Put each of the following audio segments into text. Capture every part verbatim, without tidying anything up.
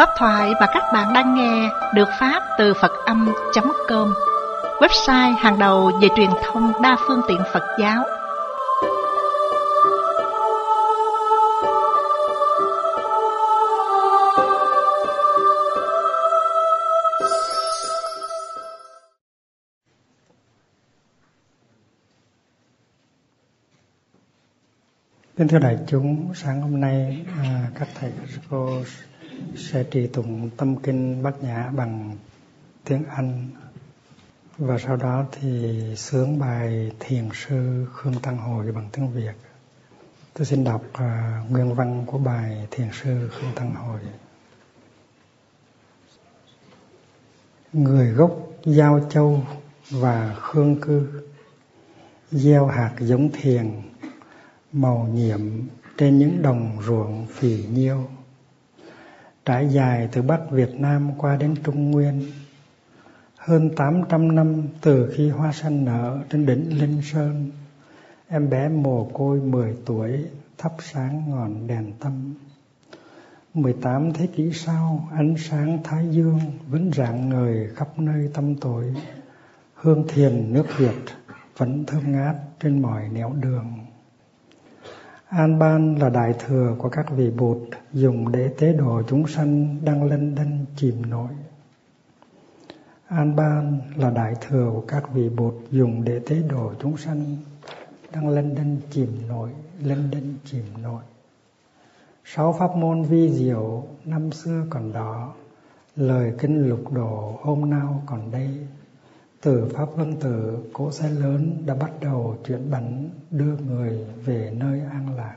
Pháp thoại mà các bạn đang nghe được phát từ Phật Âm chấm com, website hàng đầu về truyền thông đa phương tiện Phật giáo. Kính thưa đại chúng, sáng hôm nay à, các thầy các cô sẽ trì tụng tâm kinh Bát Nhã bằng tiếng Anh, và sau đó thì xướng bài Thiền sư Khương Tăng Hội bằng tiếng Việt. Tôi xin đọc à, nguyên văn của bài Thiền sư Khương Tăng Hội. Người gốc Giao Châu và Khương Cư, gieo hạt giống thiền màu nhiệm trên những đồng ruộng phì nhiêu, trải dài từ Bắc Việt Nam qua đến Trung Nguyên. Hơn tám trăm năm từ khi hoa xanh nở trên đỉnh Linh Sơn, em bé mồ côi mười tuổi thắp sáng ngọn đèn tâm. mười tám thế kỷ sau, ánh sáng Thái Dương vẫn rạng ngời khắp nơi tâm tối. Hương thiền nước Việt vẫn thơm ngát trên mọi nẻo đường. An Ban là đại thừa của các vị Bụt dùng để tế độ chúng sanh đang lênh đênh chìm nổi. An Ban là đại thừa của các vị Bụt dùng để tế độ chúng sanh đang lênh đênh chìm nổi, lênh đênh chìm nổi. Sáu pháp môn vi diệu năm xưa còn đó, lời kinh lục độ hôm nào còn đây. Từ Pháp Vân Tử, cỗ xe lớn đã bắt đầu chuyển bánh đưa người về nơi an lạc.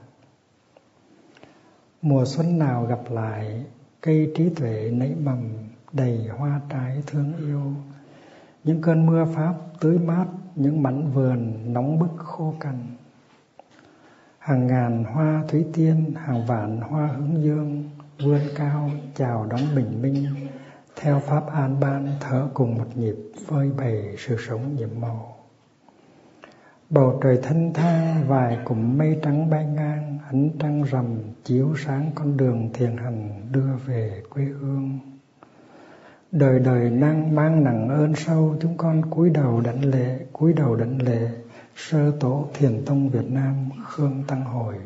Mùa xuân nào gặp lại, cây trí tuệ nảy mầm đầy hoa trái thương yêu. Những cơn mưa Pháp tưới mát những mảnh vườn nóng bức khô cằn. Hàng ngàn hoa thủy tiên, hàng vạn hoa hướng dương vươn cao chào đón bình minh, theo Pháp An Ban thở cùng một nhịp phơi bày sự sống nhiệm màu. Bầu trời thanh thang, vài cụm mây trắng bay ngang, ánh trăng rằm chiếu sáng con đường thiền hành đưa về quê hương. Đời đời năng mang nặng ơn sâu, chúng con cúi đầu đảnh lễ, cúi đầu đảnh lễ Sơ Tổ Thiền Tông Việt Nam Khương Tăng Hội.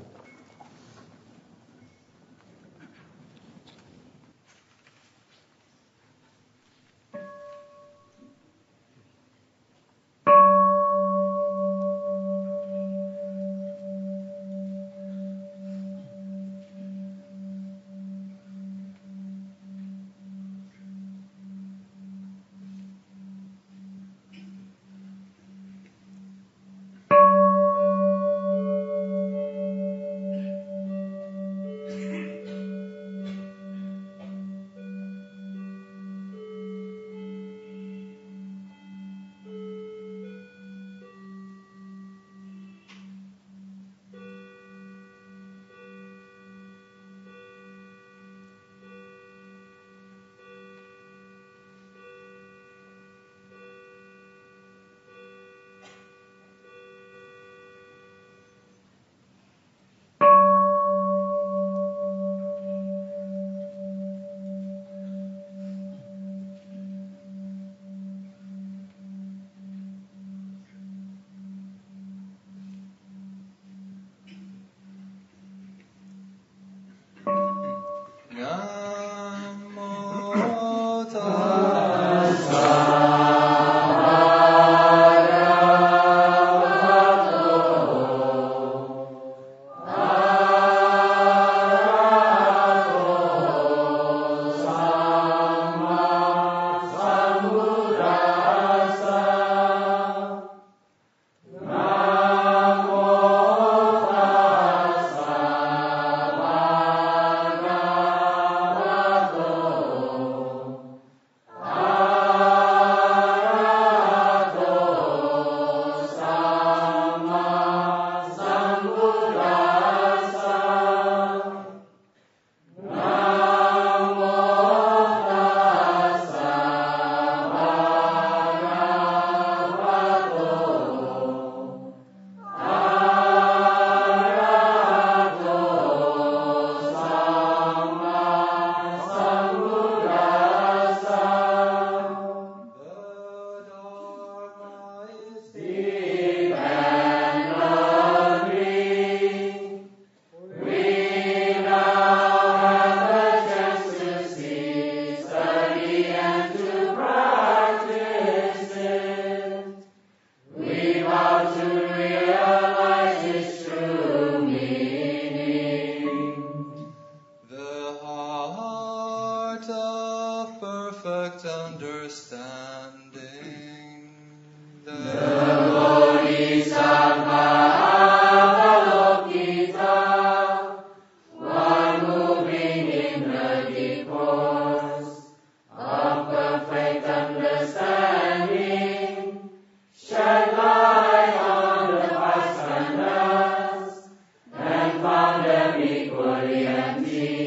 without understanding. The, the Bodhisattva Avalokita, one moving in the deep course of perfect understanding, shed light on the past skandhas and found them equally empty.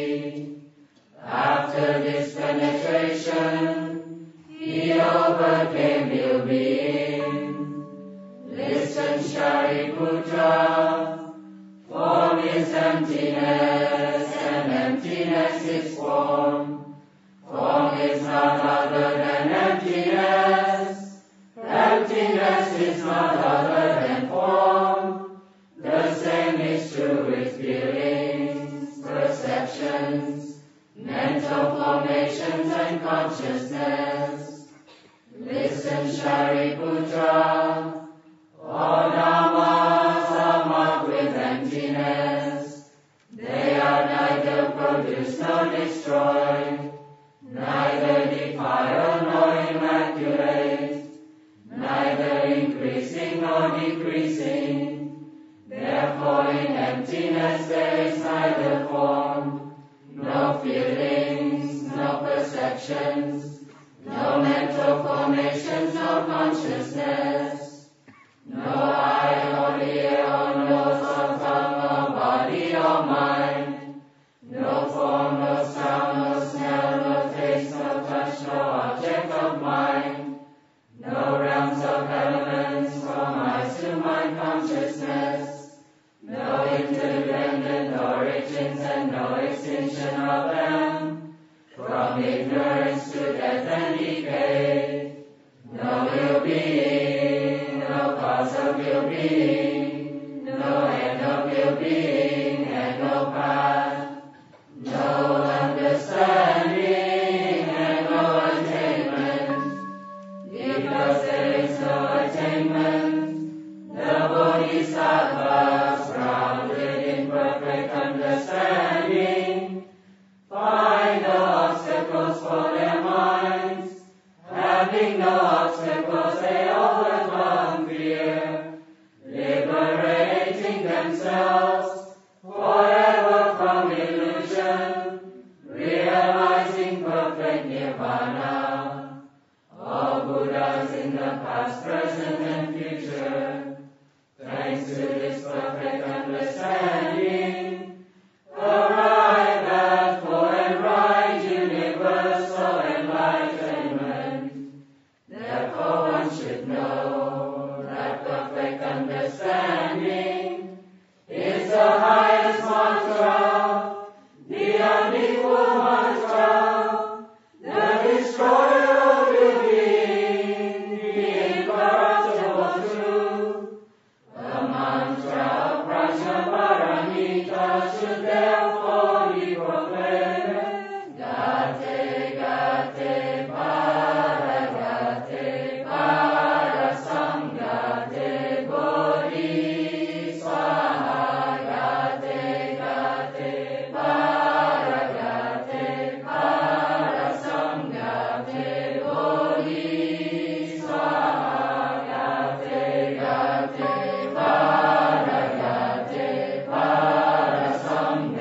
After this penetration, he overcame ill being. Listen, Shariputra, form is emptiness, and emptiness is form. Form is not other than emptiness. Emptiness is not other than form. The same is true with feelings, perceptions, mental formations, and consciousness. Listen, Shariputra, all namas are marked with emptiness. They are neither produced nor destroyed, neither defiled nor immaculate, neither increasing nor decreasing. Therefore in emptiness there is neither form, no feelings, no perceptions, no mental formations, no consciousness, no eye or ear or nose or tongue or body or mind, no form, no sound, no smell, no taste, no touch, no object of mind, no realms of elements from eyes to mind consciousness, no interdependent origins and no extinction of them, from ignorance to death and decay, no ill-being, no cause of ill-being, no end of ill-being, and no path, no understanding, and no attainment. Because there is no attainment, the Bodhisattvas, grounded in perfect understanding, find no obstacles for their minds. Having no obstacles, they overcome fear, liberating themselves forever from illusion, realizing perfect nirvana. All Buddhas in the past, present, and future, thanks to this perfect understanding, arrive at full and right universal enlightenment. Therefore one should know that perfect understanding is the highest mantra, the unequal mantra, the destroyer of ill-being, the incorruptible truth. The mantra of Prajnaparamita should therefore be proclaimed. Gate, gate, para, gate, para, samgate, bodhisattva, gate, gate, para, gate, para, samgate, bodhisattva, gate, gate, para, gate, para, samgate.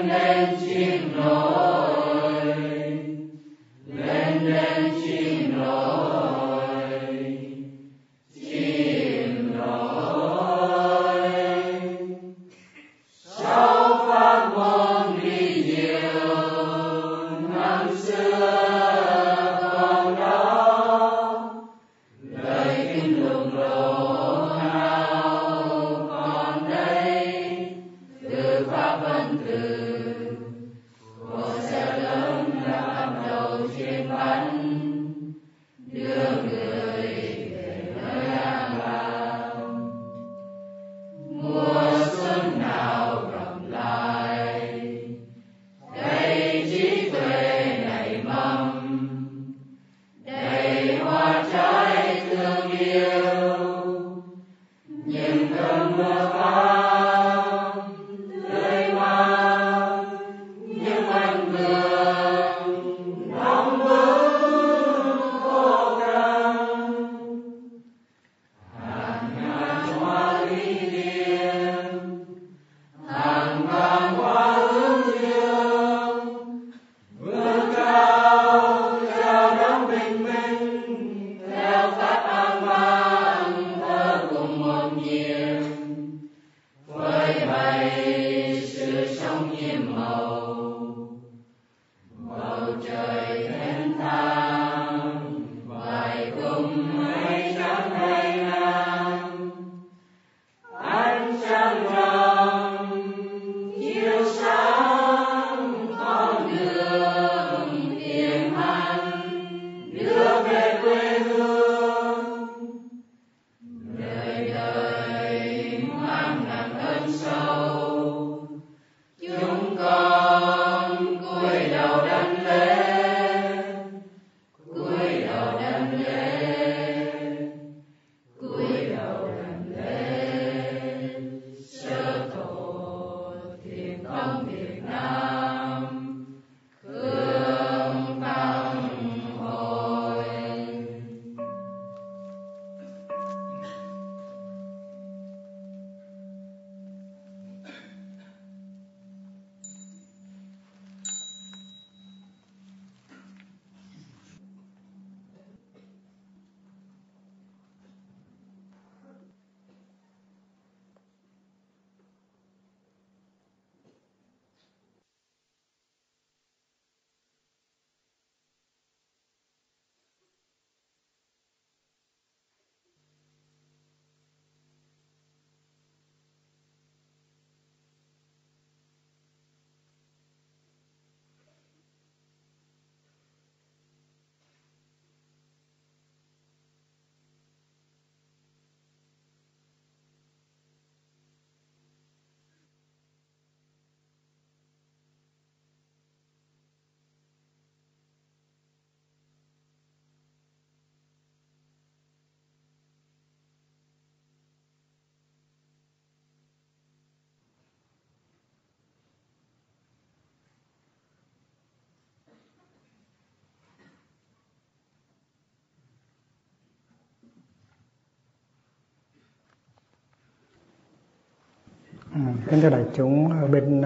Kính thưa đại chúng, ở bên uh,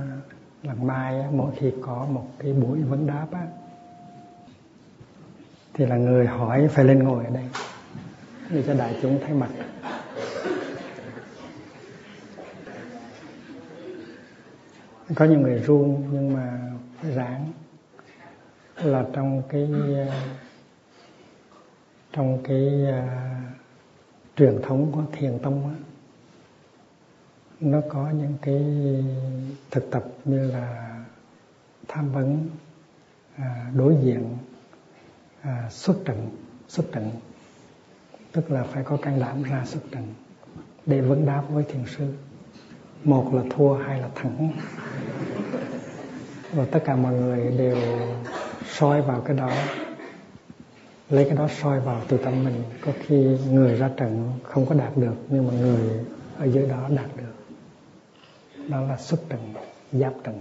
Làng Mai á, mỗi khi có một cái buổi vấn đáp á, thì là người hỏi phải lên ngồi ở đây để cho đại chúng thấy mặt. Có nhiều người run nhưng mà phải ráng, là trong cái uh, trong cái uh, truyền thống của Thiền Tông á, nó có những cái thực tập như là tham vấn, à, đối diện, à, xuất trận. Xuất trận tức là phải có can đảm ra xuất trận để vấn đáp với thiền sư. Một là thua, hai là thắng. Và tất cả mọi người đều soi vào cái đó, lấy cái đó soi vào từ tâm mình. Có khi người ra trận không có đạt được, nhưng mà người ở dưới đó đạt được. Đó là xuất trận, giáp trận.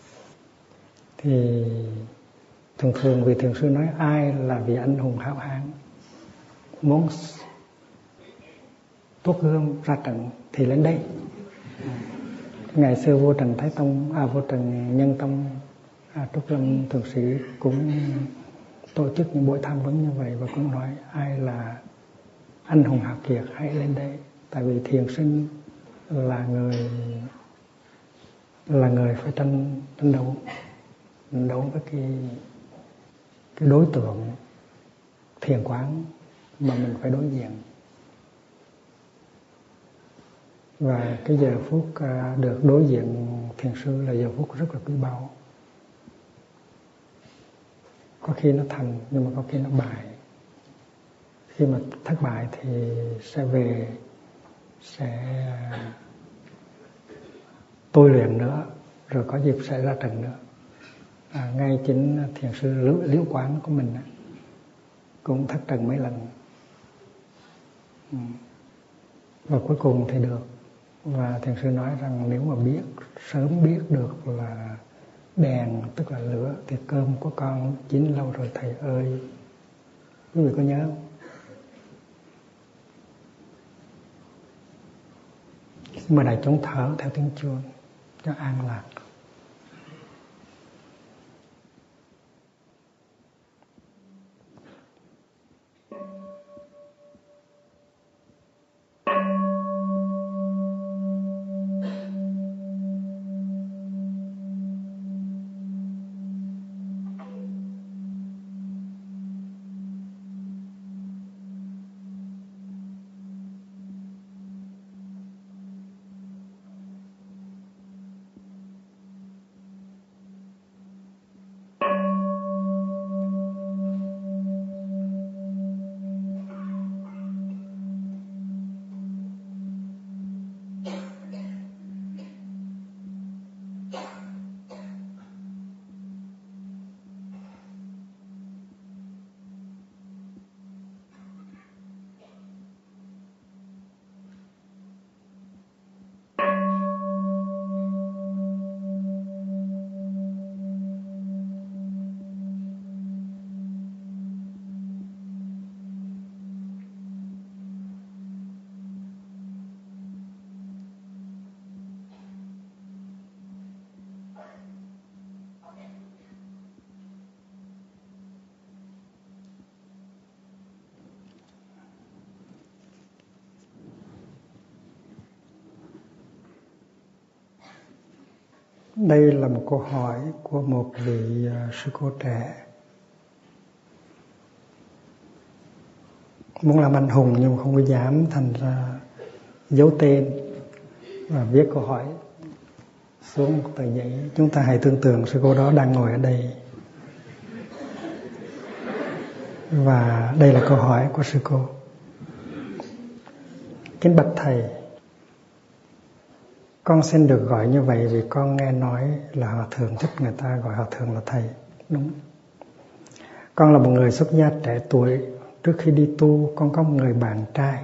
Thì thường thường vị thiền sư nói ai là vị anh hùng hảo hán muốn tốt gương ra trận thì lên đây. Ngày xưa vua Trần Thái Tông, à vua Trần Nhân Tông, à, Trúc Lâm Thượng Sĩ cũng tổ chức những buổi tham vấn như vậy và cũng nói ai là anh hùng hào kiệt hãy lên đây, tại vì thiền sinh là người là người phải tranh tranh đấu tranh đấu với cái cái đối tượng thiền quán mà mình phải đối diện. Và cái giờ phút được đối diện thiền sư là giờ phút rất là quý báu. Có khi nó thành nhưng mà có khi nó bại. Khi mà thất bại thì sẽ về sẽ tôi luyện nữa, rồi có dịp sẽ ra trận nữa. À, ngay chính thiền sư Liễu Quán của mình cũng thất trận mấy lần. Ừ. Và cuối cùng thì được. Và thiền sư nói rằng nếu mà biết, sớm biết được là đèn tức là lửa thì cơm của con chín lâu rồi thầy ơi. Quý vị có nhớ không? Mà đại chúng thở theo tiếng chuông cho an lạc. Đây là một câu hỏi của một vị uh, sư cô trẻ muốn làm anh hùng nhưng không có dám, thành ra giấu tên và viết câu hỏi xuống một tờ giấy. Chúng ta hãy tưởng tượng sư cô đó đang ngồi ở đây và đây là câu hỏi của sư cô. Kính bạch thầy, con xin được gọi như vậy vì con nghe nói là họ thường thích người ta gọi họ thường là thầy. Đúng. Con là một người xuất gia trẻ tuổi. Trước khi đi tu, con có một người bạn trai.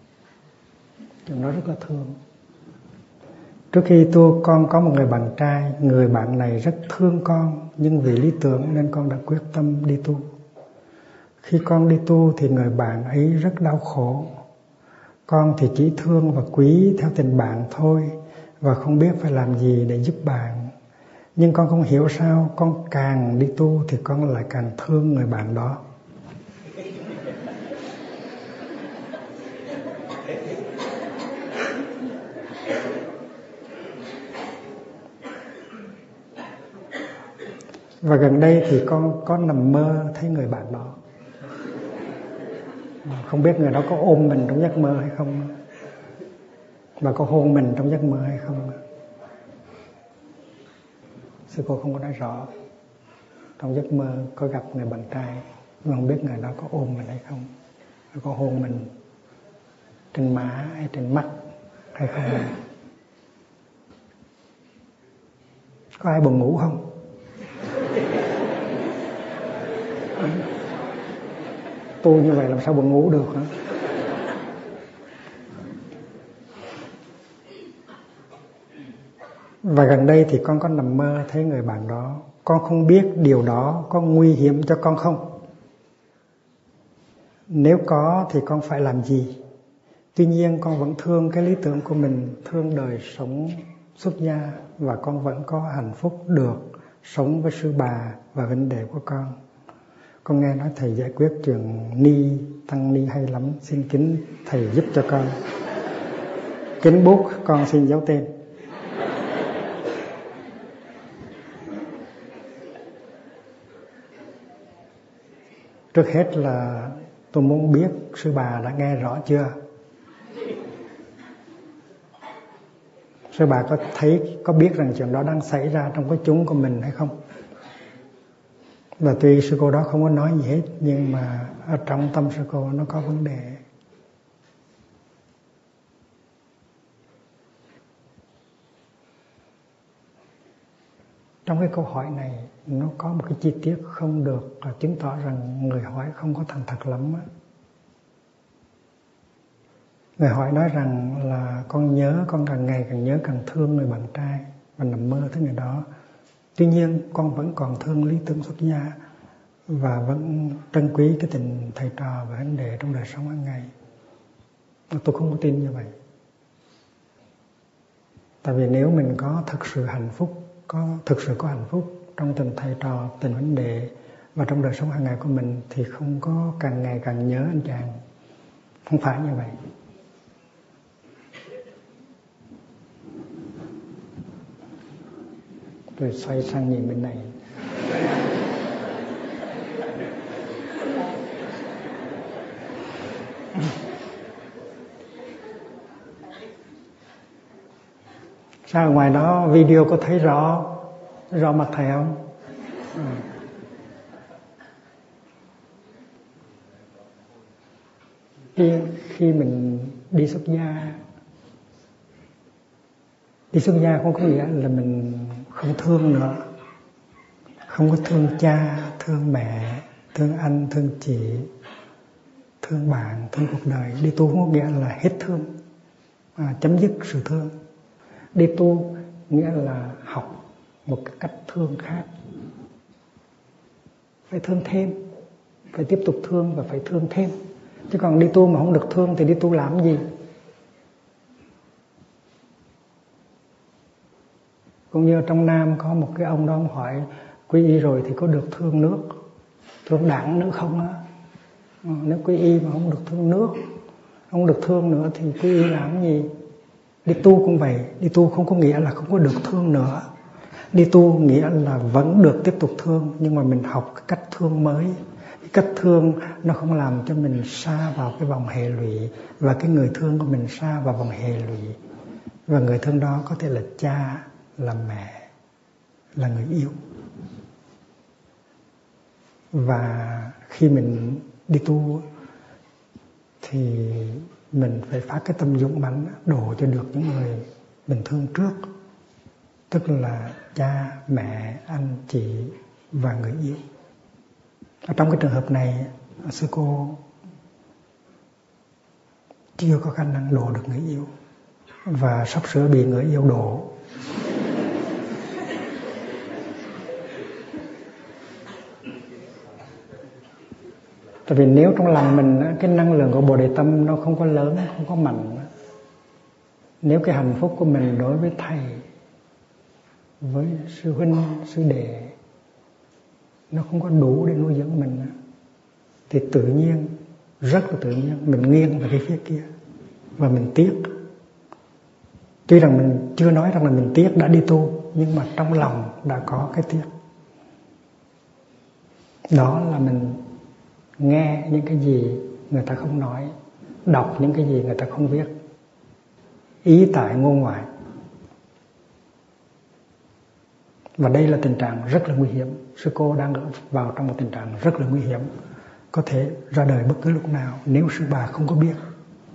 Nó rất là thương. Trước khi tu, con có một người bạn trai. Người bạn này rất thương con, nhưng vì lý tưởng nên con đã quyết tâm đi tu. Khi con đi tu thì người bạn ấy rất đau khổ. Con thì chỉ thương và quý theo tình bạn thôi, và không biết phải làm gì để giúp bạn. Nhưng con không hiểu sao con càng đi tu thì con lại càng thương người bạn đó. Và gần đây thì con có nằm mơ thấy người bạn đó. Không biết người đó có ôm mình trong giấc mơ hay không, và có hôn mình trong giấc mơ hay không. Sư cô không có nói rõ. Trong giấc mơ có gặp người bạn trai, nhưng không biết người đó có ôm mình hay không, có hôn mình trên má hay trên mắt hay không. Có ai buồn ngủ không? Tu như vậy làm sao buồn ngủ được hả? Và gần đây thì con có nằm mơ thấy người bạn đó. Con không biết điều đó có nguy hiểm cho con không. Nếu có thì con phải làm gì? Tuy nhiên con vẫn thương cái lý tưởng của mình, thương đời sống xuất gia và con vẫn có hạnh phúc được sống với sư bà và huynh đệ của con. Con nghe nói thầy giải quyết chuyện ni, tăng ni hay lắm, xin kính thầy giúp cho con. Kính bút, con xin giấu tên. Trước hết là tôi muốn biết sư bà đã nghe rõ chưa? Sư bà có thấy, có biết rằng chuyện đó đang xảy ra trong cái chúng của mình hay không? Và tuy sư cô đó không có nói gì hết, nhưng mà ở trong tâm sư cô nó có vấn đề. Trong cái câu hỏi này nó có một cái chi tiết không được chứng tỏ rằng người hỏi không có thành thật lắm. Người hỏi nói rằng là con nhớ, con càng ngày càng nhớ càng thương người bạn trai và nằm mơ tới người đó. Tuy nhiên con vẫn còn thương lý tưởng xuất gia và vẫn trân quý cái tình thầy trò và huynh đệ trong đời sống hàng ngày. Tôi không có tin như vậy. Tại vì nếu mình có thực sự hạnh phúc, có thực sự có hạnh phúc trong tình thầy trò, tình huynh đệ và trong đời sống hàng ngày của mình thì không có càng ngày càng nhớ anh chàng. Không phải như vậy. Rồi xoay sang nhìn bên này. Sao ở ngoài đó video có thấy rõ rõ mặt thầy không? Ừ. Khi, khi mình đi xuất gia, đi xuất gia không có nghĩa là mình không thương nữa, không có thương cha, thương mẹ, thương anh, thương chị, thương bạn, thương cuộc đời. Đi tu không có nghĩa là hết thương, à, chấm dứt sự thương. Đi tu nghĩa là học một cái cách thương khác, phải thương thêm, phải tiếp tục thương và phải thương thêm. Chứ còn đi tu mà không được thương thì đi tu làm gì? Cũng như trong Nam có một cái ông đó ông hỏi quy y rồi thì có được thương nước, thương đặng nữa không á? Nếu quy y mà không được thương nước, không được thương nữa thì quy y làm gì? Đi tu cũng vậy, đi tu không có nghĩa là không có được thương nữa. Đi tu nghĩa là vẫn được tiếp tục thương, nhưng mà mình học cái cách thương mới. Cái cách thương nó không làm cho mình sa vào cái vòng hệ lụy, và cái người thương của mình sa vào vòng hệ lụy. Và người thương đó có thể là cha, là mẹ, là người yêu. Và khi mình đi tu thì mình phải phát cái tâm dũng mãnh đổ cho được những người mình thương trước, tức là cha, mẹ, anh, chị và người yêu. Ở trong cái trường hợp này, sư cô chưa có khả năng đổ được người yêu và sắp sửa bị người yêu đổ. Tại vì nếu trong lòng mình cái năng lượng của Bồ Đề Tâm nó không có lớn, không có mạnh, nếu cái hạnh phúc của mình đối với thầy, với sư huynh, sư đệ nó không có đủ để nuôi dưỡng mình, thì tự nhiên, rất là tự nhiên mình nghiêng về cái phía kia và mình tiếc. Tuy rằng mình chưa nói rằng là mình tiếc đã đi tu, nhưng mà trong lòng đã có cái tiếc. Đó là mình nghe những cái gì người ta không nói, đọc những cái gì người ta không viết, ý tại ngôn ngoại. Và đây là tình trạng rất là nguy hiểm. Sư cô đang vào trong một tình trạng rất là nguy hiểm, có thể ra đời bất cứ lúc nào nếu sư bà không có biết.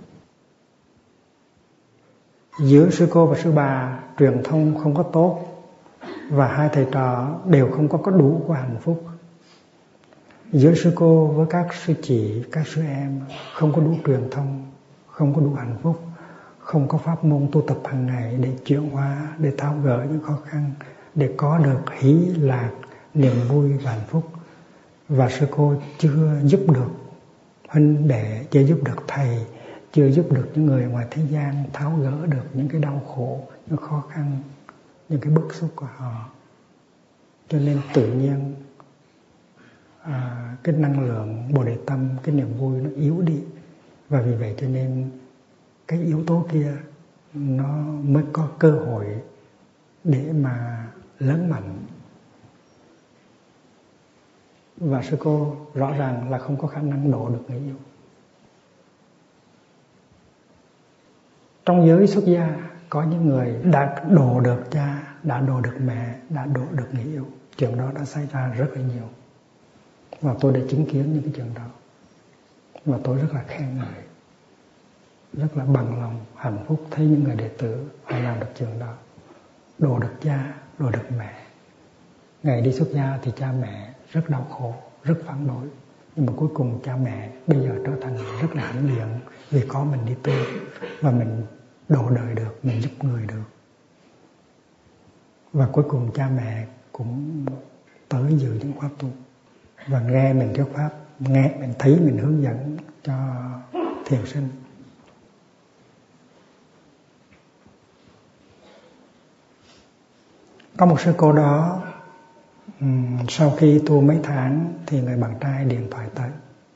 Giữa sư cô và sư bà truyền thông không có tốt, và hai thầy trò đều không có có đủ của hạnh phúc. Giữa sư cô với các sư chị, các sư em không có đủ truyền thông, không có đủ hạnh phúc, không có pháp môn tu tập hàng ngày để chuyển hóa, để tháo gỡ những khó khăn, để có được hỷ lạc, niềm vui và hạnh phúc. Và sư cô chưa giúp được huynh đệ, chưa giúp được thầy, chưa giúp được những người ngoài thế gian tháo gỡ được những cái đau khổ, những khó khăn, những cái bức xúc của họ. Cho nên tự nhiên à, cái năng lượng Bồ Đề Tâm, cái niềm vui nó yếu đi. Và vì vậy cho nên cái yếu tố kia nó mới có cơ hội để mà lớn mạnh. Và sư cô rõ ràng là không có khả năng độ được người yêu. Trong giới xuất gia có những người đã độ được cha, đã độ được mẹ, đã độ được người yêu. Chuyện đó đã xảy ra rất là nhiều. Và tôi đã chứng kiến những cái chuyện đó. Và tôi rất là khen ngợi, rất là bằng lòng, hạnh phúc thấy những người đệ tử họ làm được chuyện đó. Độ được cha, độ được mẹ. Ngày đi xuất gia thì cha mẹ rất đau khổ, rất phản đối. Nhưng mà cuối cùng cha mẹ bây giờ trở thành rất là hãnh diện vì có mình đi tu và mình độ đời được, mình giúp người được. Và cuối cùng cha mẹ cũng tới dự những khóa tu và nghe mình thuyết pháp, nghe mình thấy mình hướng dẫn cho thiền sinh. Có một sư cô đó, sau khi tu mấy tháng thì người bạn trai điện thoại tới.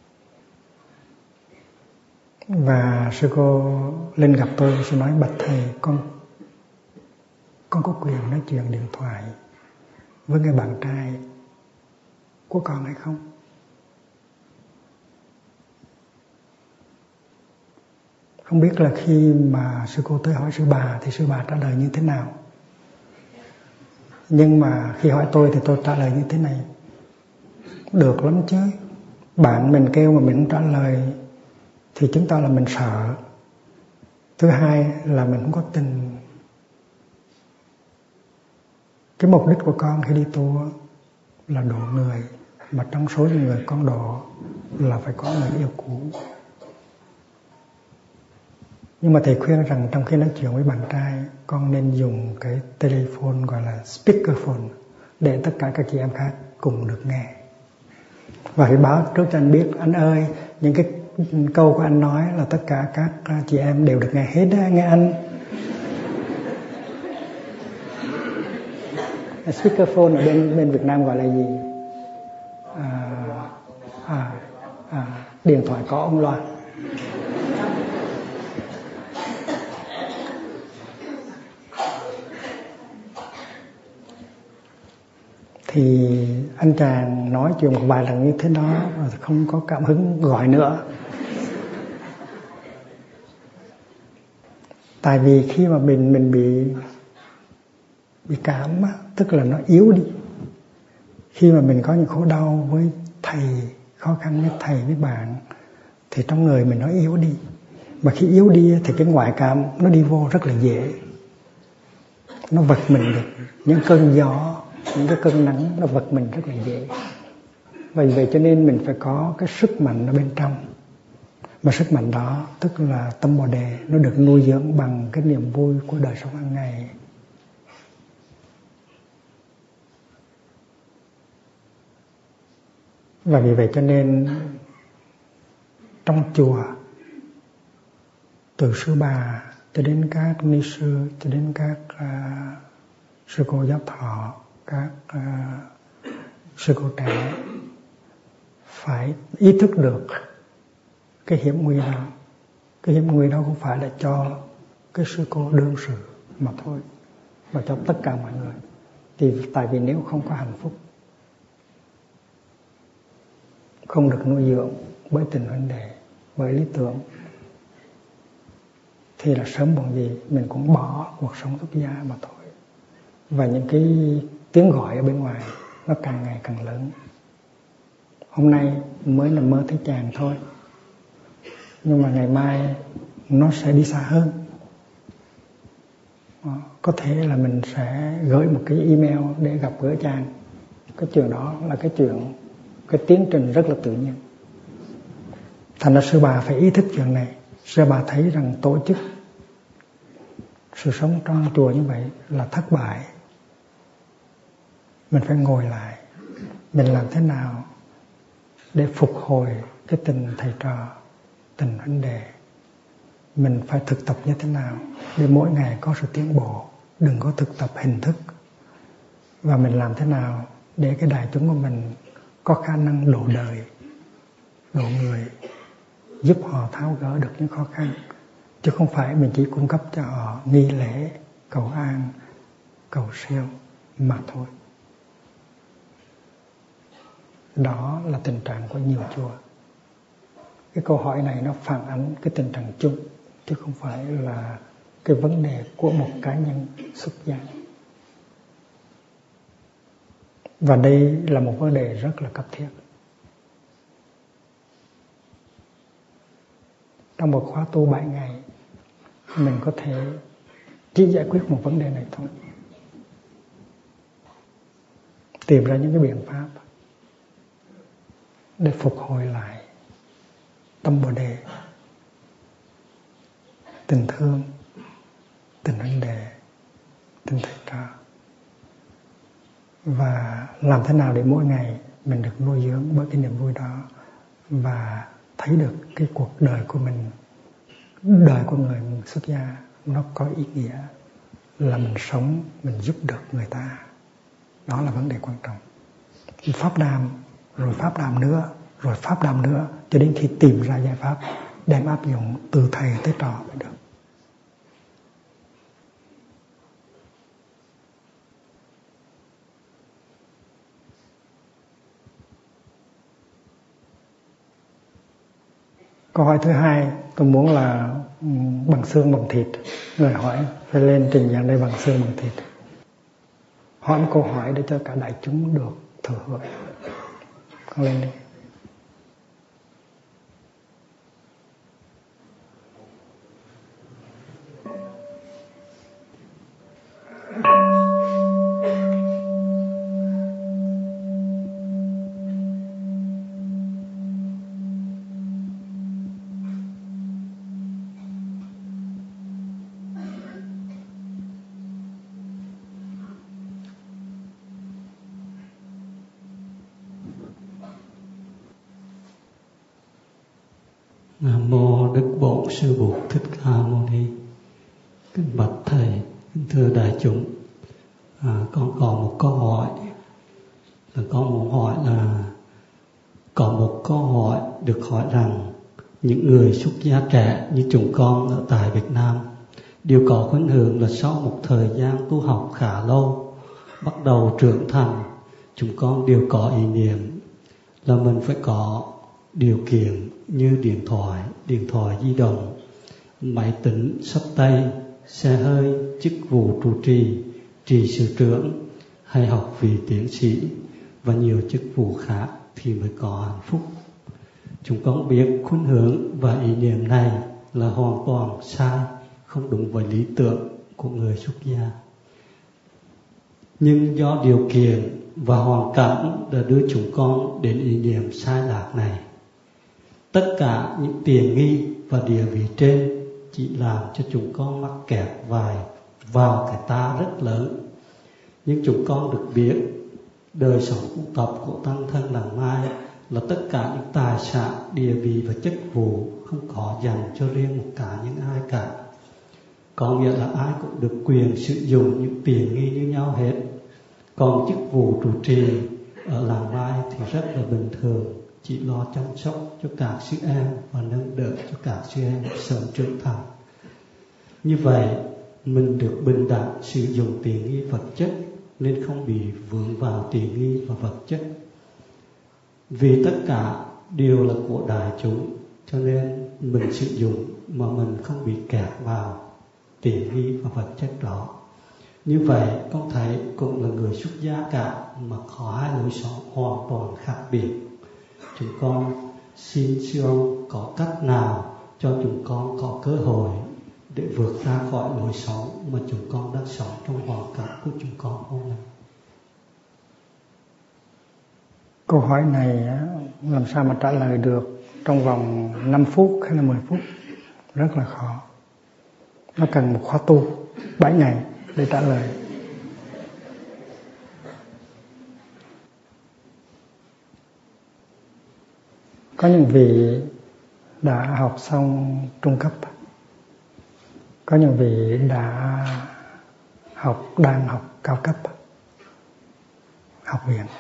Và sư cô lên gặp tôi, sư nói: bạch thầy, con con có quyền nói chuyện điện thoại với người bạn trai của con hay không? Không biết là khi mà sư cô tới hỏi sư bà thì sư bà trả lời như thế nào. Nhưng mà khi hỏi tôi thì tôi trả lời như thế này: được lắm chứ. Bạn mình kêu mà mình không trả lời thì chứng tỏ là mình sợ. Thứ hai là mình không có tình. Cái mục đích của con khi đi tu là độ người, mà trong số những người con độ là phải có người yêu cũ. Nhưng mà thầy khuyên rằng trong khi nói chuyện với bạn trai, con nên dùng cái telephone gọi là speakerphone để tất cả các chị em khác cùng được nghe. Và phải báo trước cho anh biết: anh ơi, những cái câu của anh nói là tất cả các chị em đều được nghe hết đó, nghe anh. Speakerphone ở bên bên Việt Nam gọi là gì? À, à, à, điện thoại có ông loa. Thì anh chàng nói chuyện một vài lần như thế đó rồi không có cảm hứng gọi nữa. Tại vì khi mà mình mình bị bị cảm á, tức là nó yếu đi. Khi mà mình có những khổ đau với thầy, khó khăn với thầy với bạn, thì trong người mình nó yếu đi. Mà khi yếu đi thì cái ngoại cảm nó đi vô rất là dễ. Nó vật mình được những cơn gió, những cái cơn nắng nó vật mình rất là dễ. Vì vậy cho nên mình phải có cái sức mạnh ở bên trong. Mà sức mạnh đó tức là tâm Bồ Đề, nó được nuôi dưỡng bằng cái niềm vui của đời sống hàng ngày. Và vì vậy cho nên trong chùa, từ sư bà cho đến các ni sư, cho đến các uh, sư cô giáo thọ, các uh, sư cô trẻ, phải ý thức được cái hiểm nguy đó. Cái hiểm nguy đó không phải là cho cái sư cô đương sự mà thôi, mà cho tất cả mọi người. Thì tại vì nếu không có hạnh phúc, không được nuôi dưỡng bởi tình huynh đệ, bởi lý tưởng, thì là sớm muộn gì mình cũng bỏ cuộc sống xuất gia mà thôi. Và những cái tiếng gọi ở bên ngoài nó càng ngày càng lớn. Hôm nay mới là mơ thấy chàng thôi, nhưng mà ngày mai nó sẽ đi xa hơn. Có thể là mình sẽ gửi một cái email để gặp gỡ chàng. Cái chuyện đó là cái chuyện, cái tiến trình rất là tự nhiên. Thành ra sư bà phải ý thức chuyện này. Sư bà thấy rằng tổ chức sự sống trong chùa như vậy là thất bại. Mình phải ngồi lại, mình làm thế nào để phục hồi cái tình thầy trò, tình huynh đệ. Mình phải thực tập như thế nào để mỗi ngày có sự tiến bộ, đừng có thực tập hình thức. Và mình làm thế nào để cái đại chúng của mình có khả năng độ đời, độ người, giúp họ tháo gỡ được những khó khăn. Chứ không phải mình chỉ cung cấp cho họ nghi lễ, cầu an, cầu siêu mà thôi. Đó là tình trạng của nhiều chùa. Cái câu hỏi này nó phản ánh cái tình trạng chung, chứ không phải là cái vấn đề của một cá nhân xuất gia. Và đây là một vấn đề rất là cấp thiết. Trong một khóa tu bảy ngày, mình có thể chỉ giải quyết một vấn đề này thôi. Tìm ra những cái biện pháp để phục hồi lại tâm Bồ Đề, tình thương, tình huynh đệ, tình thầy trò. Và làm thế nào để mỗi ngày mình được nuôi dưỡng bởi cái niềm vui đó và thấy được cái cuộc đời của mình, đời của người xuất gia nó có ý nghĩa là mình sống, mình giúp được người ta. Đó là vấn đề quan trọng. Pháp đàm, rồi pháp đàm nữa, rồi pháp đàm nữa, cho đến khi tìm ra giải pháp đem áp dụng từ thầy tới trò mới được. Câu hỏi thứ hai tôi muốn là bằng xương bằng thịt. Người hỏi phải lên trình dạng đây bằng xương bằng thịt. Hỏi một câu hỏi để cho cả đại chúng được thừa hưởng. Con lên đi. Nam mô Đức Bổn Sư Bụt Thích Ca Mâu Ni. Kính bạch thầy, kính thưa đại chúng, à, con còn một câu hỏi. Là con muốn hỏi là có một câu hỏi được hỏi rằng những người xuất gia trẻ như chúng con ở tại Việt Nam đều có khuynh hướng là sau một thời gian tu học khá lâu, bắt đầu trưởng thành, chúng con đều có ý niệm là mình phải có điều kiện như điện thoại, điện thoại di động, máy tính, sách tay, xe hơi, chức vụ trụ trì, trì sự trưởng hay học vị tiến sĩ và nhiều chức vụ khác thì mới có hạnh phúc. Chúng con biết khuynh hướng và ý niệm này là hoàn toàn sai, không đúng với lý tưởng của người xuất gia. Nhưng do điều kiện và hoàn cảnh đã đưa chúng con đến ý niệm sai lạc này. Tất cả những tiện nghi và địa vị trên chỉ làm cho chúng con mắc kẹt vài vào cái ta rất lớn. Nhưng chúng con được biết đời sống tu tập của tăng thân Làng Mai là tất cả những tài sản, địa vị và chức vụ không có dành cho riêng một cá nhân ai cả. Có nghĩa là ai cũng được quyền sử dụng những tiện nghi như nhau hết. Còn chức vụ trụ trì ở Làng Mai thì rất là bình thường, chỉ lo chăm sóc cho các sư em và nâng đỡ cho các sư em sớm trưởng thành. Như vậy mình được bình đẳng sử dụng tiện nghi vật chất nên không bị vướng vào tiện nghi và vật chất. Vì tất cả đều là của đại chúng, cho nên mình sử dụng mà mình không bị kẹt vào tiện nghi và vật chất đó. Như vậy con thấy cũng là người xuất gia cả mà có hai lối sống hoàn toàn khác biệt. Chúng con xin sư ông có cách nào cho chúng con có cơ hội để vượt ra khỏi lối sống mà chúng con đang sống trong hoàn cảnh của chúng con hôm nay? Câu hỏi này làm sao mà trả lời được trong vòng năm phút hay là mười phút? Rất là khó. Nó cần một khóa tu bảy ngày để trả lời. Có những vị đã học xong trung cấp, có những vị đã học đang học cao cấp, học viện,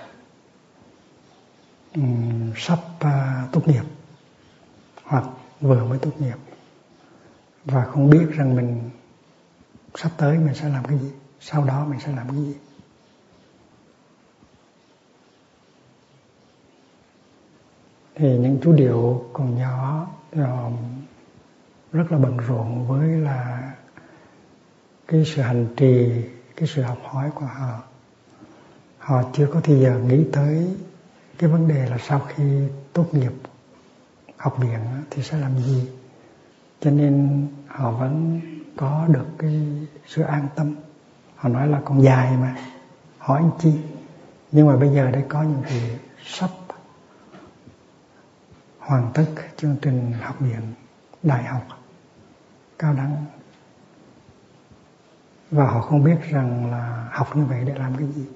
um, sắp uh, tốt nghiệp hoặc vừa mới tốt nghiệp và không biết rằng mình sắp tới mình sẽ làm cái gì, sau đó mình sẽ làm cái gì. Thì những chú điệu còn nhỏ um, rất là bận rộn với là cái sự hành trì, cái sự học hỏi của họ. Họ chưa có thời giờ nghĩ tới cái vấn đề là sau khi tốt nghiệp học viện thì sẽ làm gì. Cho nên họ vẫn có được cái sự an tâm. Họ nói là còn dài mà, hỏi anh chi. Nhưng mà bây giờ đây có những vị sắp hoàn tất chương trình học viện, đại học, cao đẳng. Và họ không biết rằng là học như vậy để làm cái gì.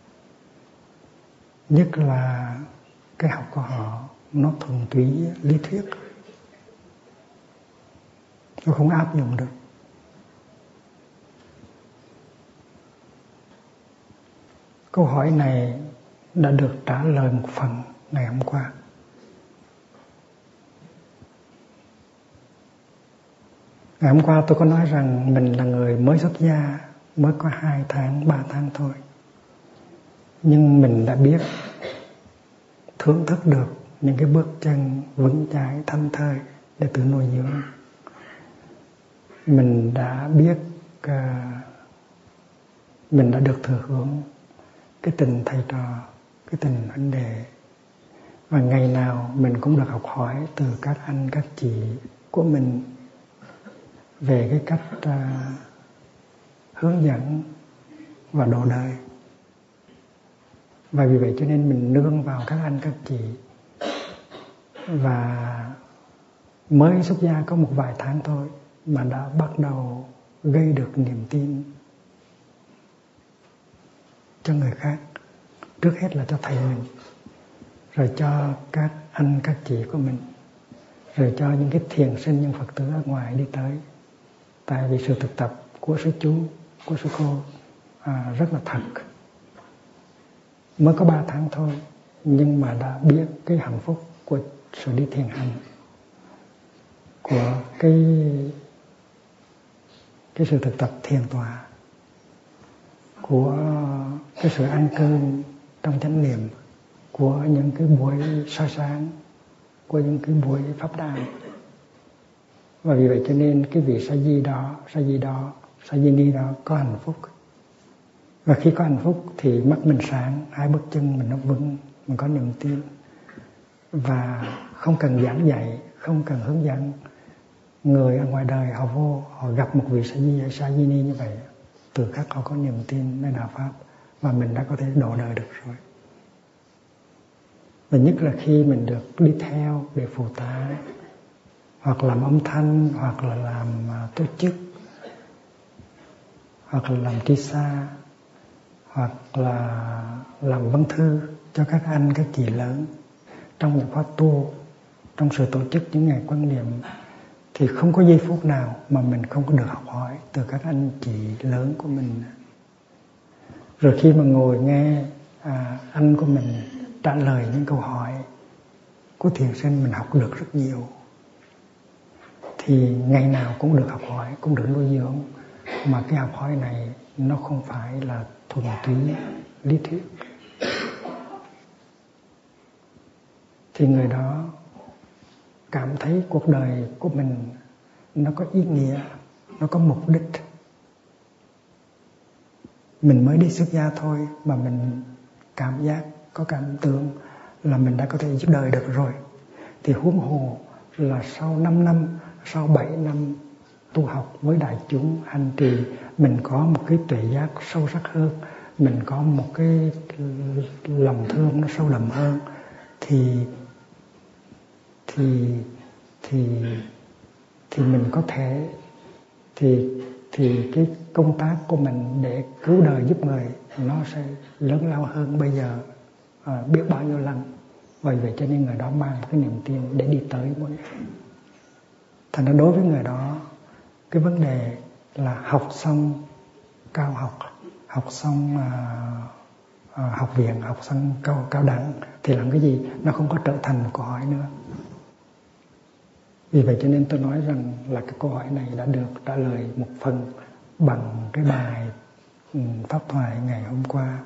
Nhất là cái học của họ nó thuần túy lý thuyết, nó không áp dụng được. Câu hỏi này đã được trả lời một phần ngày hôm qua. Ngày hôm qua tôi có nói rằng mình là người mới xuất gia, mới có hai tháng, ba tháng thôi. Nhưng mình đã biết thưởng thức được những cái bước chân vững chãi, thanh thơi để tự nuôi dưỡng. Mình đã biết, uh, mình đã được thừa hưởng cái tình thầy trò, cái tình huynh đệ. Và ngày nào mình cũng được học hỏi từ các anh, các chị của mình về cái cách uh, hướng dẫn và độ đời. Và vì vậy cho nên mình nương vào các anh các chị. Và mới xuất gia có một vài tháng thôi mà đã bắt đầu gây được niềm tin cho người khác. Trước hết là cho thầy mình, rồi cho các anh các chị của mình, rồi cho những cái thiền sinh, những Phật tử ở ngoài đi tới. Tại vì sự thực tập của sư chú, của sư cô à, rất là thật. Mới có ba tháng thôi, nhưng mà đã biết cái hạnh phúc của sự đi thiền hành, của cái cái sự thực tập thiền tọa, của cái sự ăn cơm trong chánh niệm, của những cái buổi soi sáng, của những cái buổi pháp đàn. Và vì vậy cho nên cái vị sa di đó, sa di đó, sa di ni đó có hạnh phúc. Và khi có hạnh phúc thì mắt mình sáng, hai bước chân mình nó vững, mình có niềm tin. Và không cần giảng dạy, không cần hướng dẫn. Người ở ngoài đời họ vô, họ gặp một vị sa di hay sa di ni như vậy, từ khắc họ có niềm tin nơi đạo pháp và mình đã có thể độ đời được rồi. Và nhất là khi mình được đi theo để phụ tá, hoặc làm âm thanh, hoặc là làm tổ chức, hoặc là làm tri sa, hoặc là làm văn thư cho các anh, các chị lớn trong những khóa tu, trong sự tổ chức những ngày quan niệm, thì không có giây phút nào mà mình không có được học hỏi từ các anh chị lớn của mình. Rồi khi mà ngồi nghe à, anh của mình trả lời những câu hỏi của thiền sinh, mình học được rất nhiều. Thì ngày nào cũng được học hỏi, cũng được nuôi dưỡng. Mà cái học hỏi này nó không phải là thuần túy lý thuyết. Thì người đó cảm thấy cuộc đời của mình nó có ý nghĩa, nó có mục đích. Mình mới đi xuất gia thôi mà mình cảm giác, có cảm tưởng là mình đã có thể giúp đời được rồi. Thì huống hồ là sau năm năm, sau bảy năm tu học với đại chúng hành trì, mình có một cái tuệ giác sâu sắc hơn, mình có một cái lòng thương nó sâu đậm hơn, thì thì thì thì mình có thể thì thì cái công tác của mình để cứu đời giúp người nó sẽ lớn lao hơn bây giờ à, biết bao nhiêu lần. Vì vậy cho nên người đó mang cái niềm tin để đi tới mỗi ngày. Thành ra đối với người đó, cái vấn đề là học xong cao học, học xong à, à, học viện, học xong cao cao đẳng thì làm cái gì? Nó không có trở thành một câu hỏi nữa. Vì vậy cho nên tôi nói rằng là cái câu hỏi này đã được trả lời một phần bằng cái bài um, pháp thoại ngày hôm qua.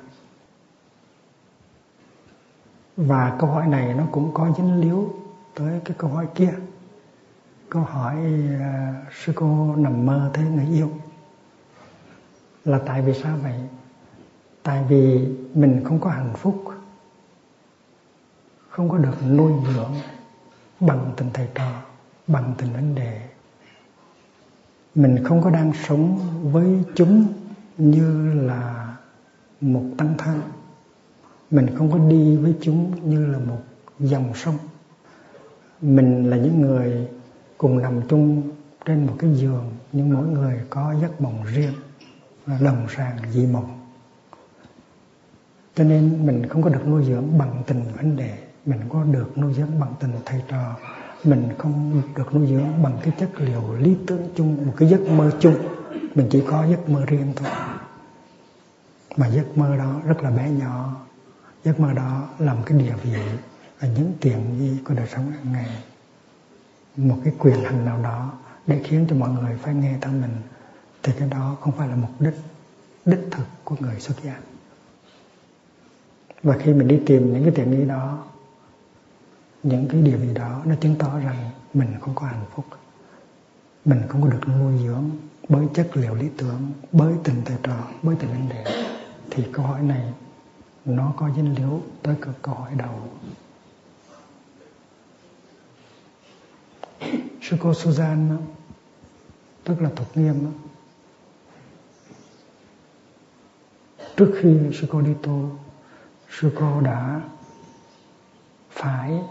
Và câu hỏi này nó cũng có dính líu tới cái câu hỏi kia. Câu hỏi uh, sư cô nằm mơ thấy người yêu. Là tại vì sao vậy? Tại vì mình không có hạnh phúc, không có được nuôi dưỡng bằng tình thầy trò, bằng tình vấn đề. Mình không có đang sống với chúng như là một tăng thân. Mình không có đi với chúng như là một dòng sông. Mình là những người cùng nằm chung trên một cái giường, nhưng mỗi người có giấc mộng riêng, đồng sàng dị mộng. Cho nên mình không có được nuôi dưỡng bằng tình vấn đề, mình không có được nuôi dưỡng bằng tình thầy trò, mình không được nuôi dưỡng bằng cái chất liệu lý tưởng chung, một cái giấc mơ chung. Mình chỉ có giấc mơ riêng thôi. Mà giấc mơ đó rất là bé nhỏ. Giấc mơ đó là một cái địa vị và những tiện nghi của đời sống hàng ngày, một cái quyền hành nào đó để khiến cho mọi người phải nghe theo mình, thì cái đó không phải là mục đích đích thực của người xuất gia. Và khi mình đi tìm những cái tiện nghi đó, những cái địa vị đó, nó chứng tỏ rằng mình không có hạnh phúc, mình không có được nuôi dưỡng bởi chất liệu lý tưởng, bởi tình thầy trò, bởi tình vấn đề. Thì câu hỏi này nó có dính líu tới câu hỏi đầu. Sư cô Suzanne, tức là Thục Nghiêm, trước khi sư cô đi tu, sư cô đã phải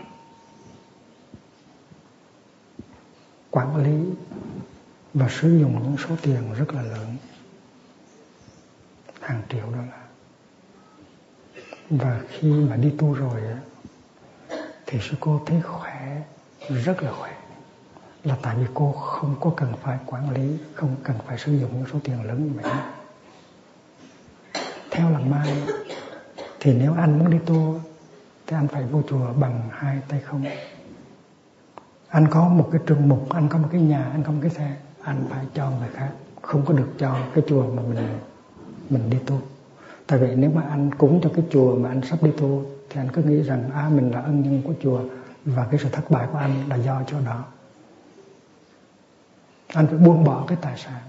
quản lý và sử dụng những số tiền rất là lớn, hàng triệu đô la. Và khi mà đi tu rồi thì sư cô thấy khỏe, rất là khỏe. Là tại vì cô không có cần phải quản lý, không cần phải sử dụng những số tiền lớn như vậy. Theo làng Mai thì nếu anh muốn đi tu thì anh phải vô chùa bằng hai tay không. Anh có một cái trường mục, anh có một cái nhà, anh có một cái xe, anh phải cho người khác, không có được cho cái chùa mà mình mình đi tu. Tại vì nếu mà anh cúng cho cái chùa mà anh sắp đi tu thì anh cứ nghĩ rằng à, mình là ân nhân của chùa và cái sự thất bại của anh là do chỗ đó. Anh phải buông bỏ cái tài sản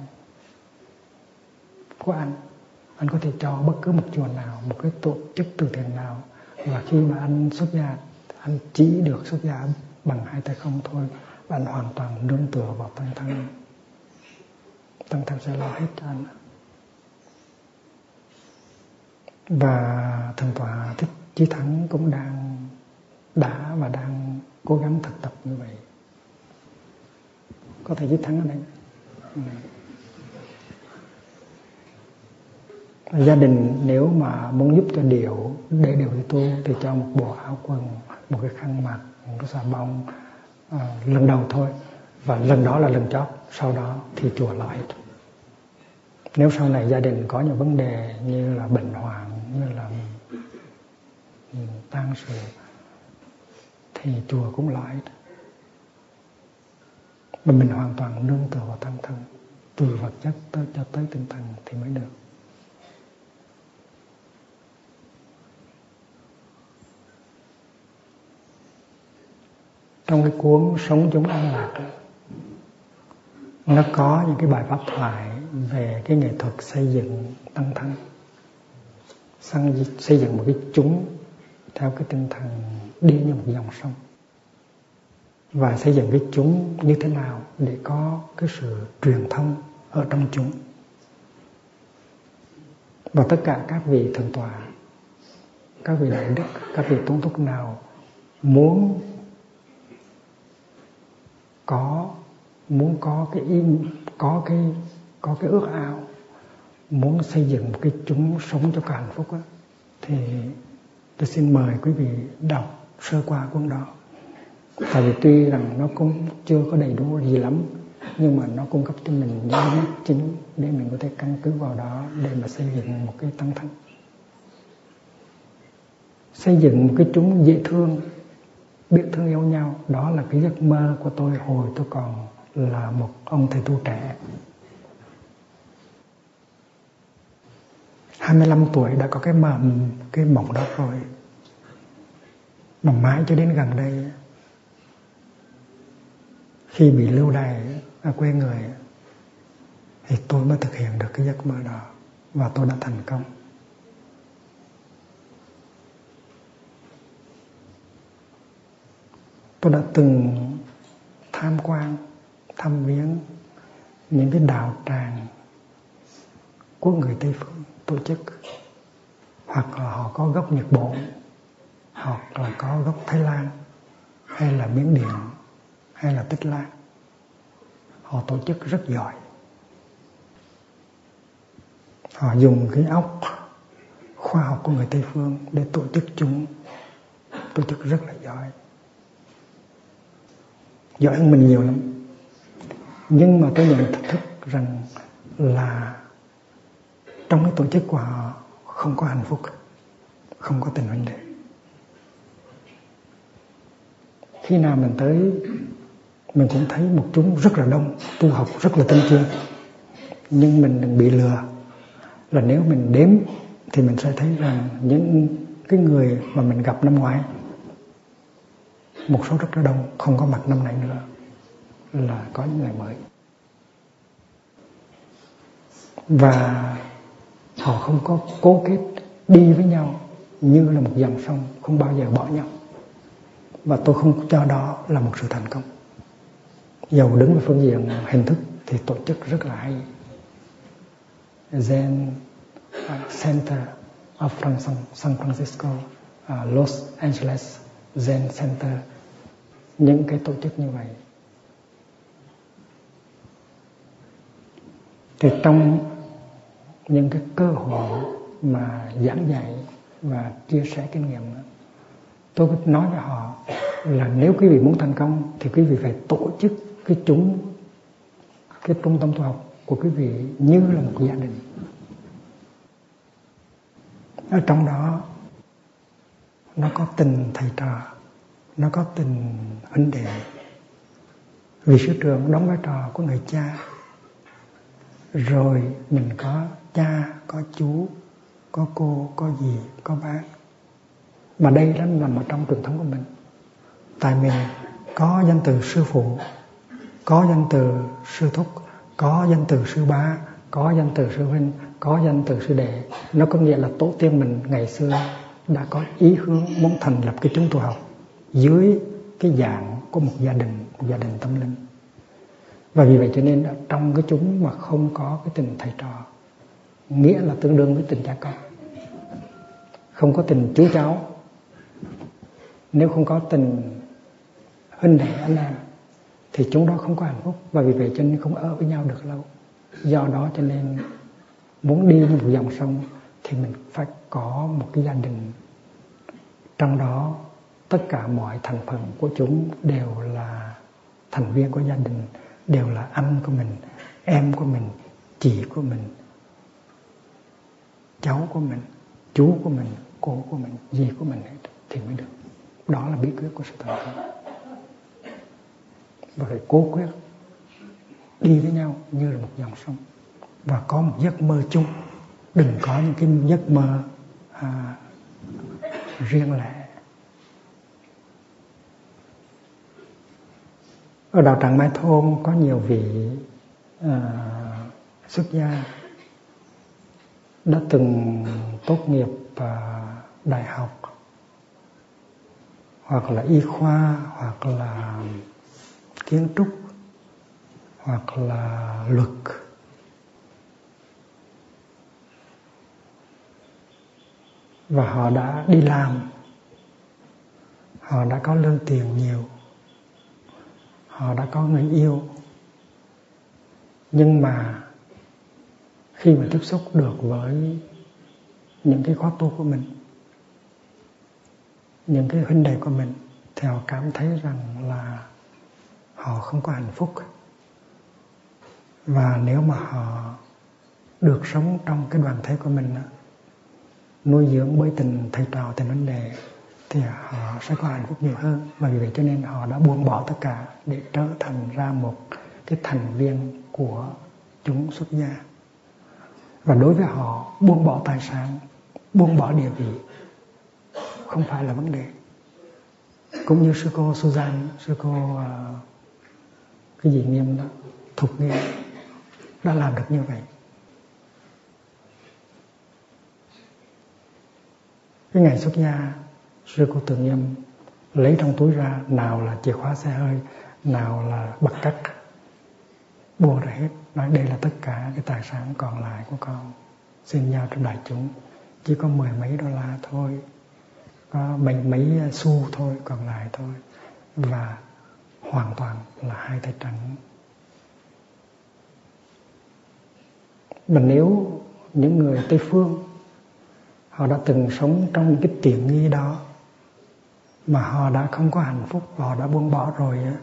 của anh. Anh có thể cho bất cứ một chùa nào, một cái tổ chức từ thiện nào. Và khi mà anh xuất gia, anh chỉ được xuất gia bằng hai tay không thôi. Và anh hoàn toàn nương tựa vào tăng thân. Tăng thân sẽ lo hết cho anh. Và Thượng tọa Thích Chí Thắng cũng đang đã và đang cố gắng thực tập như vậy. Có thầy Chí Thắng ở đây. Ừ. Gia đình nếu mà muốn giúp cho Điệu để Điệu đi tu thì cho một bộ áo quần, một cái khăn mặt, một cái xà bông, à, lần đầu thôi. Và lần đó là lần chót, sau đó thì chùa lo hết. Nếu sau này gia đình có những vấn đề như là bệnh hoạn, như là tang sự thì chùa cũng lo hết. Mà mình hoàn toàn nương tựa vào tăng thân, từ vật chất tới cho tới tinh thần thì mới được. Trong cái cuốn Sống Chúng An Lạc, nó có những cái bài pháp thoại về cái nghệ thuật xây dựng tăng thân, xây dựng một cái chúng theo cái tinh thần đi như một dòng sông, và xây dựng cái chúng như thế nào để có cái sự truyền thông ở trong chúng. Và tất cả các vị thượng tọa, các vị đại đức, các vị tôn túc nào muốn có muốn có cái ý, có cái có cái ước ao muốn xây dựng một cái chúng sống cho cả hạnh phúc đó, thì tôi xin mời quý vị đọc sơ qua cuốn đó. Tại vì tuy rằng nó cũng chưa có đầy đủ gì lắm, nhưng mà nó cung cấp cho mình những cái nét chính để mình có thể căn cứ vào đó để mà xây dựng một cái tăng thân, xây dựng một cái chúng dễ thương, biết thương yêu nhau. Đó là cái giấc mơ của tôi hồi tôi còn là một ông thầy tu trẻ. hai mươi lăm tuổi đã có cái mầm, cái mộng đó rồi. Mà mãi cho đến gần đây, khi bị lưu đày ở quê người, thì tôi mới thực hiện được cái giấc mơ đó. Và tôi đã thành công. Tôi đã từng tham quan, thăm viếng những cái đạo tràng của người Tây Phương tổ chức, hoặc là họ có gốc Nhật Bản, hoặc là có gốc Thái Lan, hay là Miến Điện, hay là Tích Lan. Họ tổ chức rất giỏi. Họ dùng cái óc khoa học của người Tây Phương để tổ chức chúng, tổ chức rất là giỏi, giỏi hơn mình nhiều lắm. Nhưng mà tôi nhận thức rằng là trong cái tổ chức của họ không có hạnh phúc, không có tình huynh đệ. Khi nào mình tới, mình cũng thấy một chúng rất là đông, tu học rất là tinh chuyên. Nhưng mình đừng bị lừa là nếu mình đếm thì mình sẽ thấy rằng những cái người mà mình gặp năm ngoái, một số rất là đông, không có mặt năm nay nữa, là có những người mới. Và họ không có cố kết đi với nhau như là một dòng sông, không bao giờ bỏ nhau. Và tôi không cho đó là một sự thành công. Dầu đứng về phương diện hình thức thì tổ chức rất là hay. Zen Center of San Francisco, uh, Los Angeles Zen Center, những cái tổ chức như vậy. Thì trong những cái cơ hội mà giảng dạy và chia sẻ kinh nghiệm, tôi cứ nói với họ là nếu quý vị muốn thành công thì quý vị phải tổ chức cái chúng, cái trung tâm tu học của quý vị như là một gia đình. Ở trong đó nó có tình thầy trò, nó có tình huynh đệ. Vị sư trưởng đóng vai trò của người cha, rồi mình có cha, có chú, có cô, có dì, có bác. Mà đây nó nằm ở trong truyền thống của mình. Tại mình có danh từ sư phụ, có danh từ sư thúc, có danh từ sư bá, có danh từ sư huynh, có danh từ sư đệ. Nó có nghĩa là tổ tiên mình ngày xưa đã có ý hướng muốn thành lập cái chúng tu học dưới cái dạng của một gia đình, một gia đình tâm linh. Và vì vậy cho nên ở trong cái chúng mà không có cái tình thầy trò, nghĩa là tương đương với tình cha con. Không có tình chú cháu, nếu không có tình huynh đệ anh em thì chúng đó không có hạnh phúc. Và vì vậy cho nên không ở với nhau được lâu. Do đó cho nên muốn đi như một dòng sông thì mình phải có một cái gia đình. Trong đó tất cả mọi thành phần của chúng đều là thành viên của gia đình, đều là anh của mình, em của mình, chị của mình, cháu của mình, chú của mình, cô của mình, dì của mình thì mới được. Đó là bí quyết của sự thành công. Và phải cố quyết đi với nhau như là một dòng sông, và có một giấc mơ chung. Đừng có những cái giấc mơ à, riêng lẻ. Ở đạo tràng Mai Thôn có nhiều vị à, xuất gia đã từng tốt nghiệp à, đại học, hoặc là y khoa, hoặc là kiến trúc, hoặc là luật. Và họ đã đi làm, họ đã có lương tiền nhiều, họ đã có người yêu. Nhưng mà khi mà tiếp xúc được với những cái khóa tu của mình, những cái huynh đệ của mình, thì họ cảm thấy rằng là họ không có hạnh phúc. Và nếu mà họ được sống trong cái đoàn thể của mình, nuôi dưỡng bởi tình thầy trò, tình vấn đề, thì họ sẽ có hạnh phúc nhiều hơn. Và vì vậy cho nên họ đã buông bỏ tất cả để trở thành ra một cái thành viên của chúng xuất gia. Và đối với họ, buông bỏ tài sản, buông bỏ địa vị không phải là vấn đề. Cũng như sư cô Suzanne, sư cô uh, cái gì Nghiêm đó, Thục Nghiêm đã làm được như vậy. Cái ngày xuất gia, sư cô Từ Nghiêm lấy trong túi ra, nào là chìa khóa xe hơi, nào là bạc cắt, buông ra hết, nói đây là tất cả cái tài sản còn lại của con, xin giao cho đại chúng. Chỉ có mười mấy đô la thôi, có mấy mấy xu thôi, còn lại thôi. Và hoàn toàn là hai tay trắng. Mà nếu những người Tây Phương họ đã từng sống trong những cái tiện nghi đó, mà họ đã không có hạnh phúc, họ đã buông bỏ rồi á,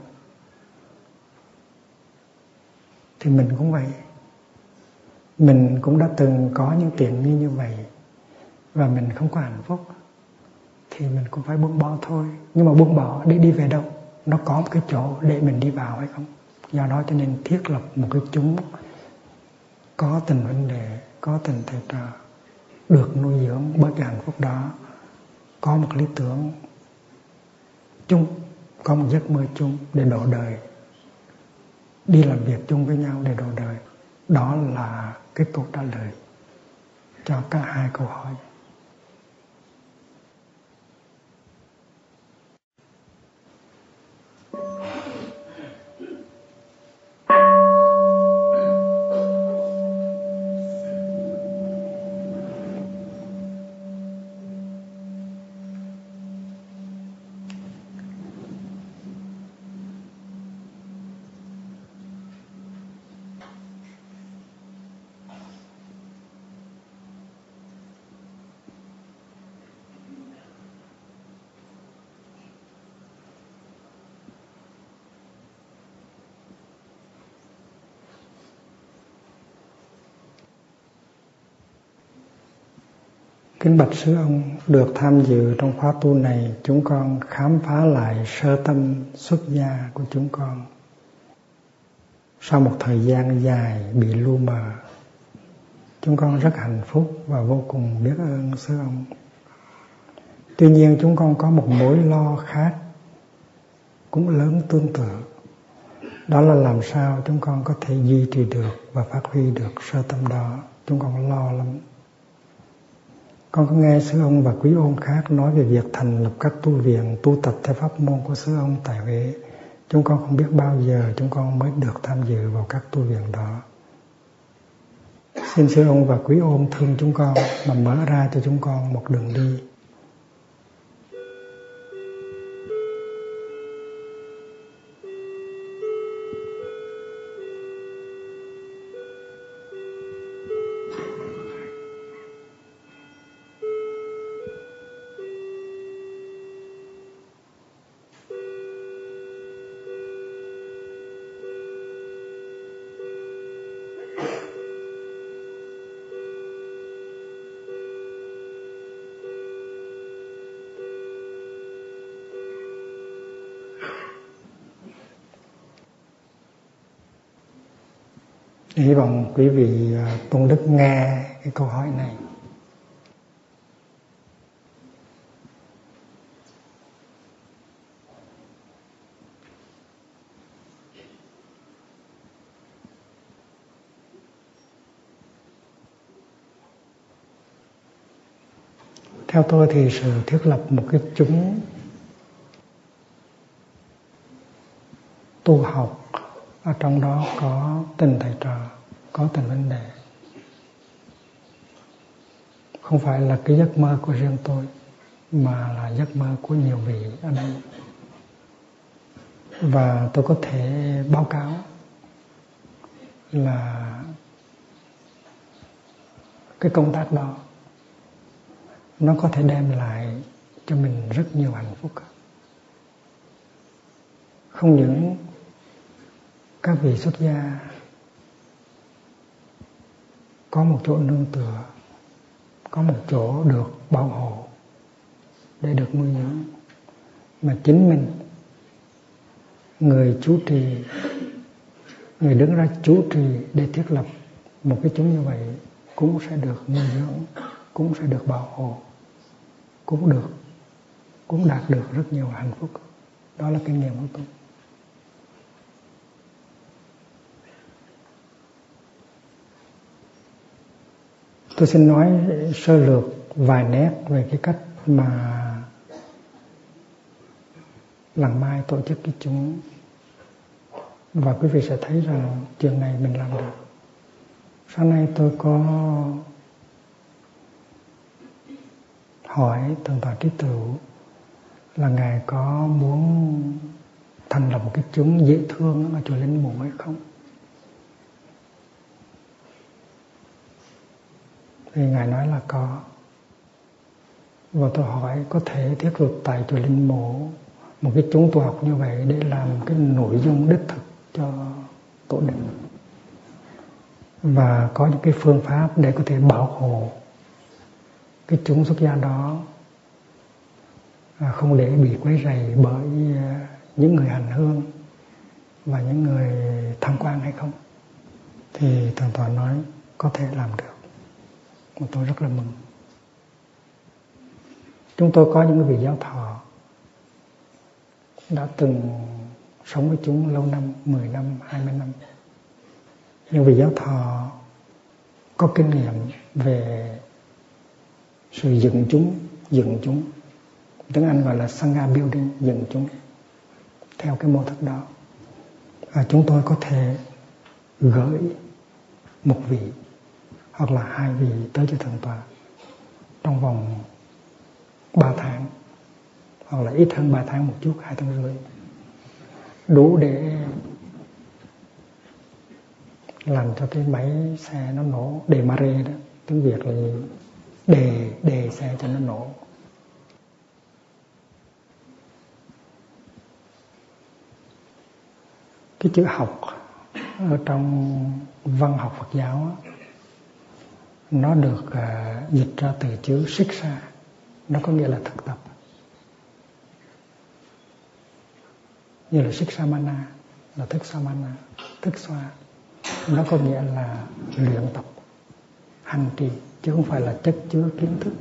thì mình cũng vậy. Mình cũng đã từng có những tiện nghi như vậy và mình không có hạnh phúc, thì mình cũng phải buông bỏ thôi. Nhưng mà buông bỏ để đi về đâu? Nó có một cái chỗ để mình đi vào hay không? Do đó cho nên thiết lập một cái chúng có tình vấn đề, có tình thầy trò, được nuôi dưỡng bởi cái hạnh phúc đó, có một lý tưởng chung, có một giấc mơ chung để độ đời, đi làm việc chung với nhau để độ đời. Đó là cái câu trả lời cho cả hai câu hỏi. Kính bạch sư ông, được tham dự trong khóa tu này, chúng con khám phá lại sơ tâm xuất gia của chúng con. Sau một thời gian dài bị lu mờ, chúng con rất hạnh phúc và vô cùng biết ơn sư ông. Tuy nhiên chúng con có một mối lo khác, cũng lớn tương tự. Đó là làm sao chúng con có thể duy trì được và phát huy được sơ tâm đó. Chúng con lo lắm. Con có nghe sư ông và quý ông khác nói về việc thành lập các tu viện tu tập theo pháp môn của sư ông tại Huế. Chúng con không biết bao giờ chúng con mới được tham dự vào các tu viện đó. Xin sư ông và quý ông thương chúng con mà mở ra cho chúng con một đường đi. Hy vọng quý vị tôn đức nghe cái câu hỏi này. Theo tôi thì sự thiết lập một cái chúng tu học, ở trong đó có tình thầy trò, có tình vấn đề, không phải là cái giấc mơ của riêng tôi, mà là giấc mơ của nhiều vị ở đây. Và tôi có thể báo cáo là cái công tác đó nó có thể đem lại cho mình rất nhiều hạnh phúc. Không những các vị xuất gia có một chỗ nương tựa, có một chỗ được bảo hộ để được nuôi dưỡng, mà chính mình, người chủ trì, người đứng ra chủ trì để thiết lập một cái chúng như vậy cũng sẽ được nuôi dưỡng, cũng sẽ được bảo hộ, cũng được, cũng đạt được rất nhiều hạnh phúc. Đó là kinh nghiệm của tôi. Tôi xin nói sơ lược vài nét về cái cách mà Làng Mai tổ chức cái chúng, và quý vị sẽ thấy rằng chuyện này mình làm được. Sáng nay tôi có hỏi Thượng tọa Trí Tửu là Ngài có muốn thành lập một cái chúng dễ thương ở chùa Linh Mục hay không. Thì Ngài nói là có. Và tôi hỏi có thể thiết lập tại chùa Linh Mục một cái chúng tu học như vậy để làm cái nội dung đích thực cho tổ đình, và có những cái phương pháp để có thể bảo hộ cái chúng xuất gia đó không để bị quấy rầy bởi những người hành hương và những người tham quan hay không. Thì Thượng tọa nói có thể làm được, và tôi rất là mừng. Chúng tôi có những vị giáo thọ đã từng sống với chúng lâu năm, mười năm, hai mươi năm. Những vị giáo thọ có kinh nghiệm về sự dựng chúng, dựng chúng. Tiếng Anh gọi là Sangha building, dựng chúng theo cái mô thức đó. Và chúng tôi có thể gửi một vị hoặc là hai vị tới cho Thượng tọa trong vòng ba tháng, hoặc là ít hơn ba tháng một chút, hai tháng rưỡi, đủ để làm cho cái máy xe nó nổ, đề mare đó, tiếng Việt là gì? đề đề xe cho nó nổ. Cái chữ học ở trong văn học Phật giáo đó, nó được uh, dịch ra từ chữ Siksha, nó có nghĩa là thực tập. Như là Siksamana là thức samana, thức xoa, nó có nghĩa là luyện tập, hành trì, chứ không phải là chất chứa kiến thức.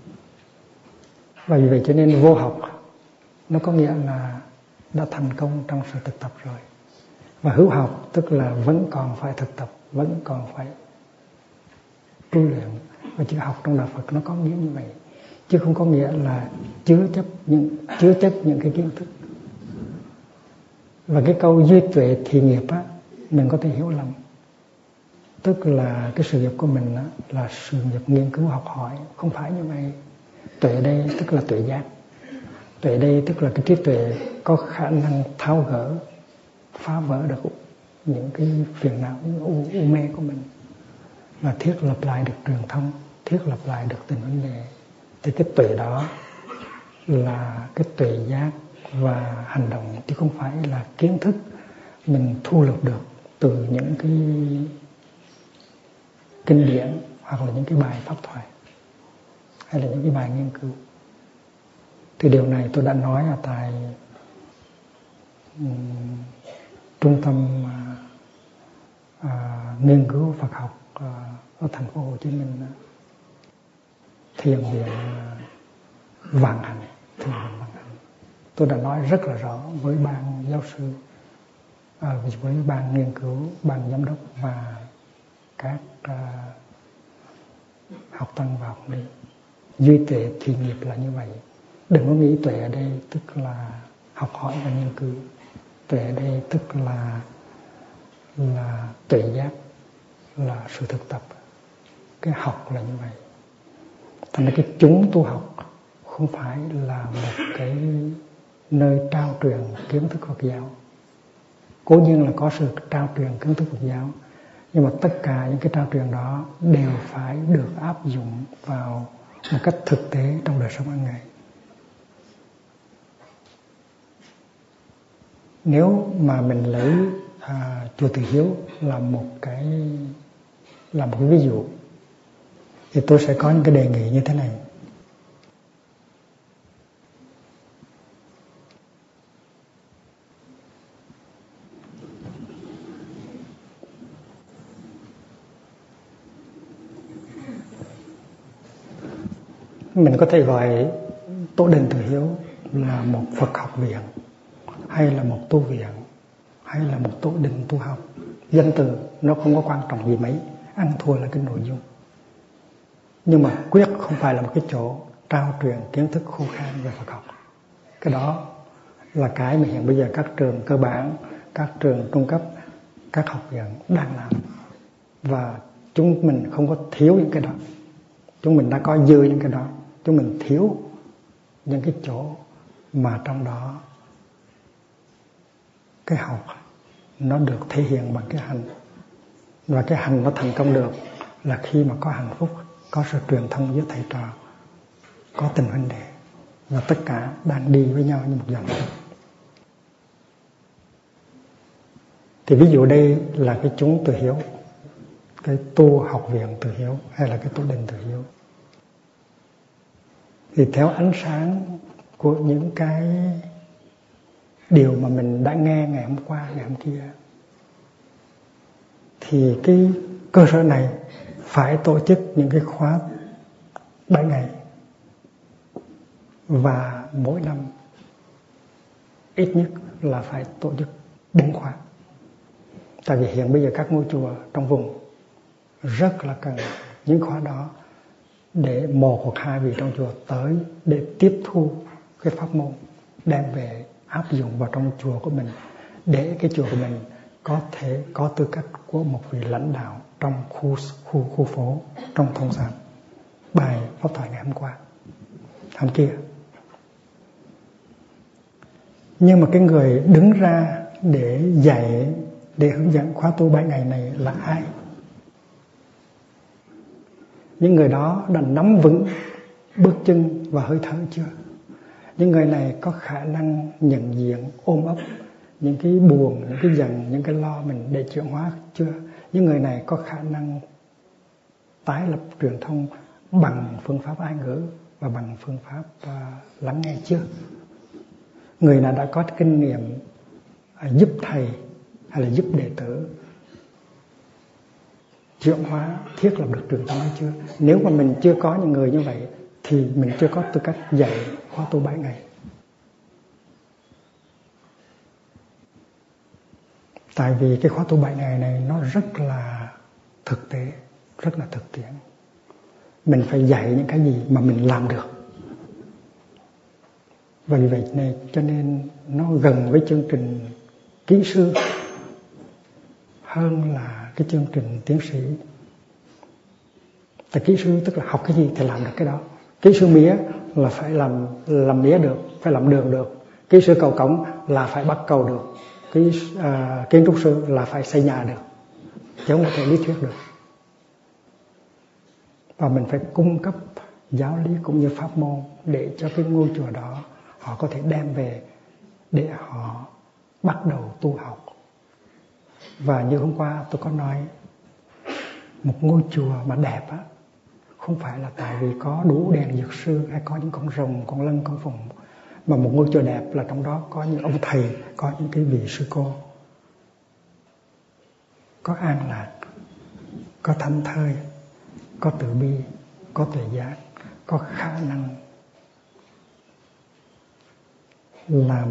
Và vì vậy cho nên vô học nó có nghĩa là đã thành công trong sự thực tập rồi. Và hữu học tức là vẫn còn phải thực tập, vẫn còn phải tu luyện. Và chữ học trong đạo Phật nó có nghĩa như vậy, chứ không có nghĩa là chứa chấp những chứa chấp những cái kiến thức. Và cái câu duy tuệ thì nghiệp á, mình có thể hiểu lầm, tức là cái sự nghiệp của mình á, là sự nghiệp nghiên cứu học hỏi. Không phải như vậy. Tuệ đây tức là tuệ giác. Tuệ đây tức là cái trí tuệ có khả năng tháo gỡ, phá vỡ được những cái phiền não, những u, u mê của mình, và thiết lập lại được truyền thông, thiết lập lại được tình huynh đệ. Thì cái tuệ đó là cái tuệ giác và hành động, chứ không phải là kiến thức mình thu lược được từ những cái kinh điển hoặc là những cái bài pháp thoại hay là những cái bài nghiên cứu. Thì điều này tôi đã nói ở tại um, trung tâm uh, uh, nghiên cứu Phật học uh, ở thành phố Hồ Chí Minh, uh, Thiền viện uh, Vạn Hạnh, Thiền viện Vạn Hạnh. Tôi đã nói rất là rõ với ban giáo sư, uh, với ban nghiên cứu, ban giám đốc và các uh, học tăng và học lý. Duy tuệ thì nghiệp là như vậy. Đừng có nghĩ tuệ ở đây tức là học hỏi và nghiên cứu. Tuệ ở đây tức là là tuệ giác, là sự thực tập. Cái học là như vậy. Thành ra cái chúng tu học không phải là một cái nơi trao truyền kiến thức Phật giáo. Cố nhiên là có sự trao truyền kiến thức Phật giáo, nhưng mà tất cả những cái trao truyền đó đều phải được áp dụng vào một cách thực tế trong đời sống hàng ngày. Nếu mà mình lấy à, chùa Từ Hiếu là một cái là một cái ví dụ, thì tôi sẽ có những cái đề nghị như thế này. Mình có thể gọi Tổ Đền Từ Hiếu là một Phật học viện, hay là một tu viện, hay là một tổ đình tu học. Danh từ nó không có quan trọng gì mấy, ăn thua là cái nội dung. Nhưng mà quyết không phải là một cái chỗ trao truyền kiến thức khô khan về Phật học. Cái đó là cái mà hiện bây giờ các trường cơ bản, các trường trung cấp, các học viện đang làm. Và chúng mình không có thiếu những cái đó. Chúng mình đã có dư những cái đó. Chúng mình thiếu những cái chỗ mà trong đó cái học nó được thể hiện bằng cái hành. Và cái hành nó thành công được là khi mà có hạnh phúc, có sự truyền thông giữa thầy trò, có tình huynh đệ, và tất cả đang đi với nhau như một dòng. Thì ví dụ đây là cái chúng Từ Hiếu, cái tu học viện Từ Hiếu, hay là cái tổ đình Từ Hiếu. Thì theo ánh sáng của những cái điều mà mình đã nghe ngày hôm qua, ngày hôm kia, thì cái cơ sở này phải tổ chức những cái khóa bảy ngày, và mỗi năm ít nhất là phải tổ chức bốn khóa. Tại vì hiện bây giờ các ngôi chùa trong vùng rất là cần những khóa đó, để một hoặc hai vị trong chùa tới để tiếp thu cái pháp môn, đem về áp dụng vào trong chùa của mình, để cái chùa của mình có thể có tư cách của một vị lãnh đạo trong khu khu khu phố, trong thôn xóm. Bài pháp thoại ngày hôm qua, hôm kia. Nhưng mà cái người đứng ra để dạy, để hướng dẫn khóa tu bảy ngày này là ai? Những người đó đã nắm vững bước chân và hơi thở chưa? Những người này có khả năng nhận diện, ôm ấp những cái buồn, những cái giận, những cái lo mình để chuyển hóa chưa? Những người này có khả năng tái lập truyền thông bằng phương pháp ái ngữ và bằng phương pháp uh, lắng nghe chưa? Người nào đã có kinh nghiệm uh, giúp thầy hay là giúp đệ tử chuyển hóa, thiết lập được truyền thông hay chưa? Nếu mà mình chưa có những người như vậy thì mình chưa có tư cách dạy khóa tu bảy ngày. Tại vì cái khóa tu bảy ngày này nó rất là thực tế, rất là thực tiễn. Mình phải dạy những cái gì mà mình làm được. Và vì vậy này cho nên nó gần với chương trình kỹ sư hơn là cái chương trình tiến sĩ. Tại kỹ sư tức là học cái gì thì làm được cái đó. Kỹ sư mía là phải làm làm mía được, phải làm đường được. Kỹ sư cầu cống là phải bắt cầu được. Kỹ uh, kiến trúc sư là phải xây nhà được, chứ không có thể lý thuyết được. Và mình phải cung cấp giáo lý cũng như pháp môn để cho cái ngôi chùa đó họ có thể đem về để họ bắt đầu tu học. Và như hôm qua tôi có nói, một ngôi chùa mà đẹp á, không phải là tại vì có đủ đèn dược sư hay có những con rồng, con lân, con phụng, mà một ngôi chùa đẹp là trong đó có những ông thầy, có những cái vị sư cô, có an lạc, có thảnh thơi, có từ bi, có tuệ giác, có khả năng làm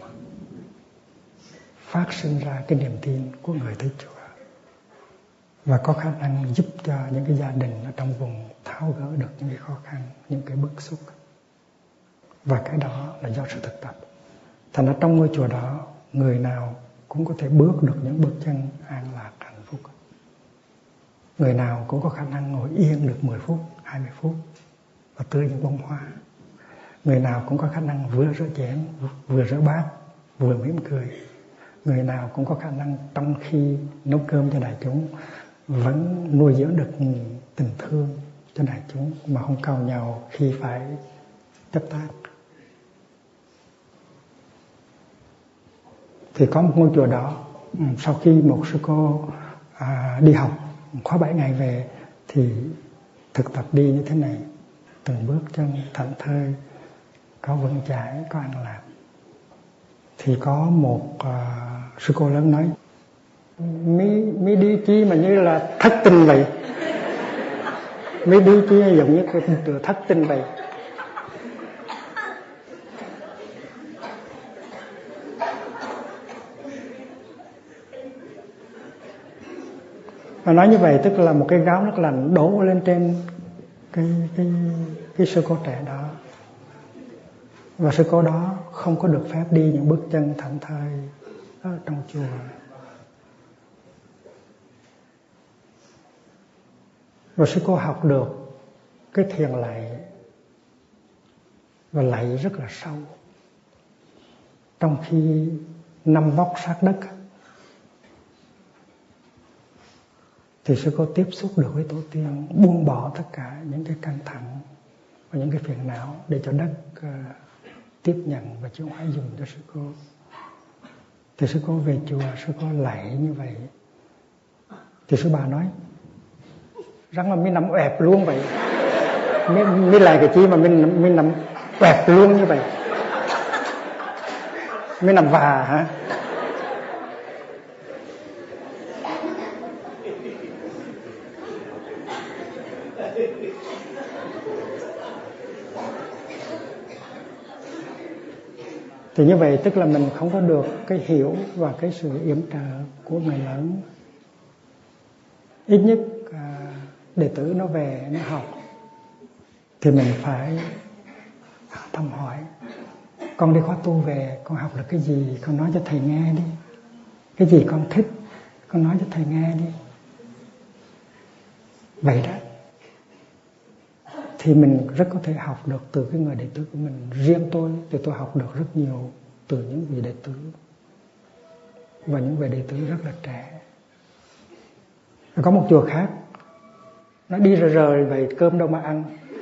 phát sinh ra cái niềm tin của người tới chùa, và có khả năng giúp cho những cái gia đình ở trong vùng tháo gỡ được những cái khó khăn, những cái bức xúc. Và cái đó là do sự thực tập. Thành ra trong ngôi chùa đó, người nào cũng có thể bước được những bước chân an lạc, hạnh phúc. Người nào cũng có khả năng ngồi yên được mười phút, hai mươi phút và tưới những bông hoa. Người nào cũng có khả năng vừa rửa chén, vừa rửa bát, vừa mỉm cười. Người nào cũng có khả năng trong khi nấu cơm cho đại chúng vẫn nuôi dưỡng được tình thương cho đại chúng mà không càu nhàu khi phải chấp tác. Thì có một ngôi chùa đó, sau khi một sư cô à, đi học khóa bảy ngày về thì thực tập đi như thế này, từng bước chân thảnh thơi, có vững chãi, có an lạc. Thì có một uh, sư cô lớn nói, mi mi đi chi mà như là thất tình vậy, mi đi chi giống như cái từ thất tình vậy. Và nói như vậy tức là một cái gáo nước lạnh đổ lên trên cái cái cái sư cô trẻ đó. Và sư cô đó không có được phép đi những bước chân thảnh thơi ở trong chùa. Rồi sư cô học được cái thiền lạy, và lạy rất là sâu. Trong khi nằm vóc sát đất thì sư cô tiếp xúc được với Tổ tiên, buông bỏ tất cả những cái căng thẳng và những cái phiền não để cho đất uh, tiếp nhận và chịu hóa dùng cho sư cô. Thì sư cô về chùa, sư cô lạy như vậy. Thì sư bà nói, rắn là mình nằm ẹp luôn vậy, mình, mình lại cái chi mà mình, mình nằm ẹp luôn như vậy, mình nằm và hả? Thì như vậy tức là mình không có được cái hiểu và cái sự yểm trợ của người lớn. Ít nhất à, đệ tử nó về nó học thì mình phải thăm hỏi, con đi khóa tu về con học được cái gì, con nói cho thầy nghe đi. Cái gì con thích con nói cho thầy nghe đi. Vậy đó thì mình rất có thể học được từ cái người đệ tử của mình. Riêng tôi thì tôi học được rất nhiều từ những vị đệ tử, và những vị đệ tử rất là trẻ. Có một chùa khác, nó đi rời rời vậy, cơm đâu mà ăn.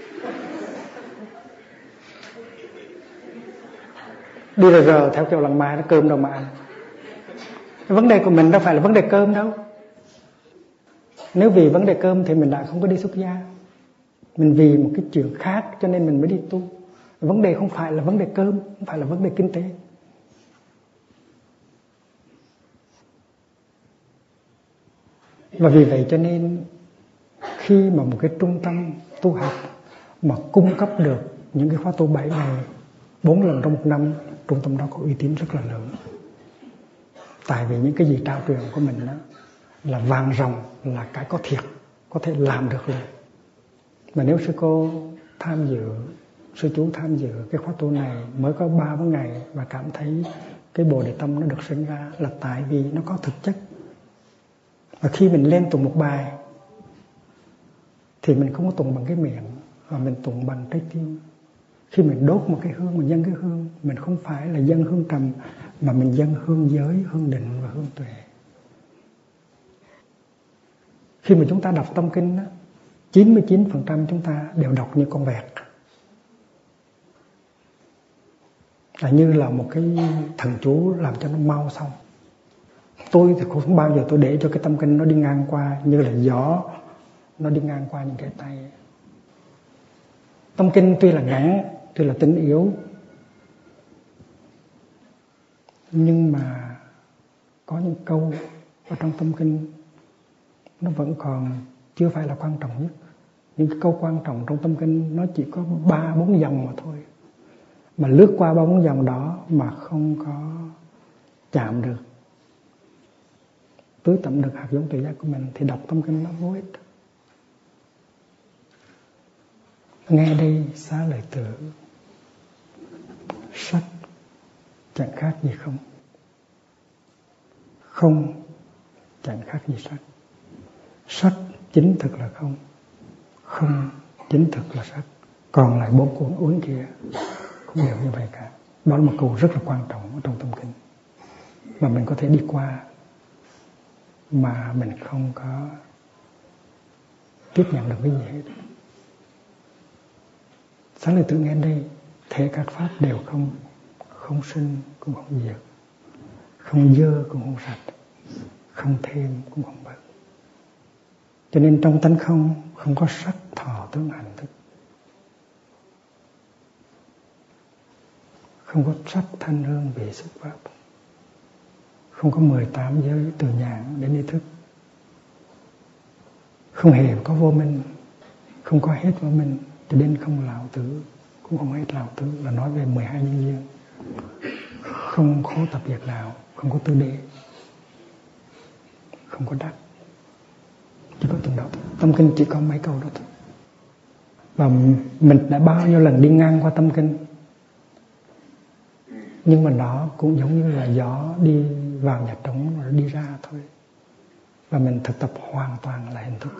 Đi rời rời theo kiểu làng mai, nó cơm đâu mà ăn. Cái vấn đề của mình đâu phải là vấn đề cơm đâu. Nếu vì vấn đề cơm thì mình đã không có đi xuất gia. Mình vì một cái chuyện khác cho nên mình mới đi tu. Vấn đề không phải là vấn đề cơm, không phải là vấn đề kinh tế. Và vì vậy cho nên khi mà một cái trung tâm tu học mà cung cấp được những cái khóa tu bảy ngày bốn lần trong một năm, trung tâm đó có uy tín rất là lớn. Tại vì những cái gì trao truyền của mình đó là vàng ròng, là cái có thiệt, có thể làm được luôn. Mà nếu sư cô tham dự, sư chú tham dự cái khóa tu này mới có ba bốn ngày và cảm thấy cái bồ đề tâm nó được sinh ra, là tại vì nó có thực chất. Và khi mình lên tụng một bài thì mình không có tụng bằng cái miệng, mà mình tụng bằng trái tim. Khi mình đốt một cái hương, mình dâng cái hương, mình không phải là dâng hương trầm, mà mình dâng hương giới, hương định và hương tuệ. Khi mà chúng ta đọc tâm kinh đó, chín mươi chín phần trăm chúng ta đều đọc như con vẹt. Là như là một cái thần chú làm cho nó mau xong. Tôi thì không bao giờ tôi để cho cái tâm kinh nó đi ngang qua như là gió, nó đi ngang qua những cái tay. Tâm kinh tuy là ngắn, tuy là tinh yếu, nhưng mà có những câu ở trong tâm kinh nó vẫn còn chưa phải là quan trọng nhất. Những cái câu quan trọng trong tâm kinh nó chỉ có ba bốn dòng mà thôi. Mà lướt qua ba bốn dòng đó mà không có chạm được, tưới tẩm được hạt giống tự giác của mình thì đọc tâm kinh nó vô ích. Nghe đây xá lợi tử, sắc chẳng khác gì không, không chẳng khác gì sắc. Sắc chính thực là không, không chính thực là sắc. Còn lại bốn cuốn uốn kia cũng đều như vậy cả. Đó là một câu rất là quan trọng ở trong tâm kinh mà mình có thể đi qua mà mình không có tiếp nhận được cái gì hết. Xá lợi tử nghe đây, thế các pháp đều không, không sinh cũng không diệt, không dơ cũng không sạch, không thêm cũng không bớt. Cho nên trong tánh không không có sắc thọ tướng hành thức, không có sắc thanh hương vị xúc pháp, không có mười tám giới từ nhãn đến ý thức, không hề có vô minh, không có hết vô minh, cho đến không lão tử, cũng không hết lão tử, là nói về mười hai nhân duyên, không khổ tập việc nào, không có tư đế, không có đắc, chỉ có từng đó thôi. Tâm kinh chỉ có mấy câu đó thôi. Và mình đã bao nhiêu lần đi ngang qua tâm kinh, nhưng mà nó cũng giống như là gió đi vào nhà trống rồi đi ra thôi. Và mình thực tập hoàn toàn là hình thức.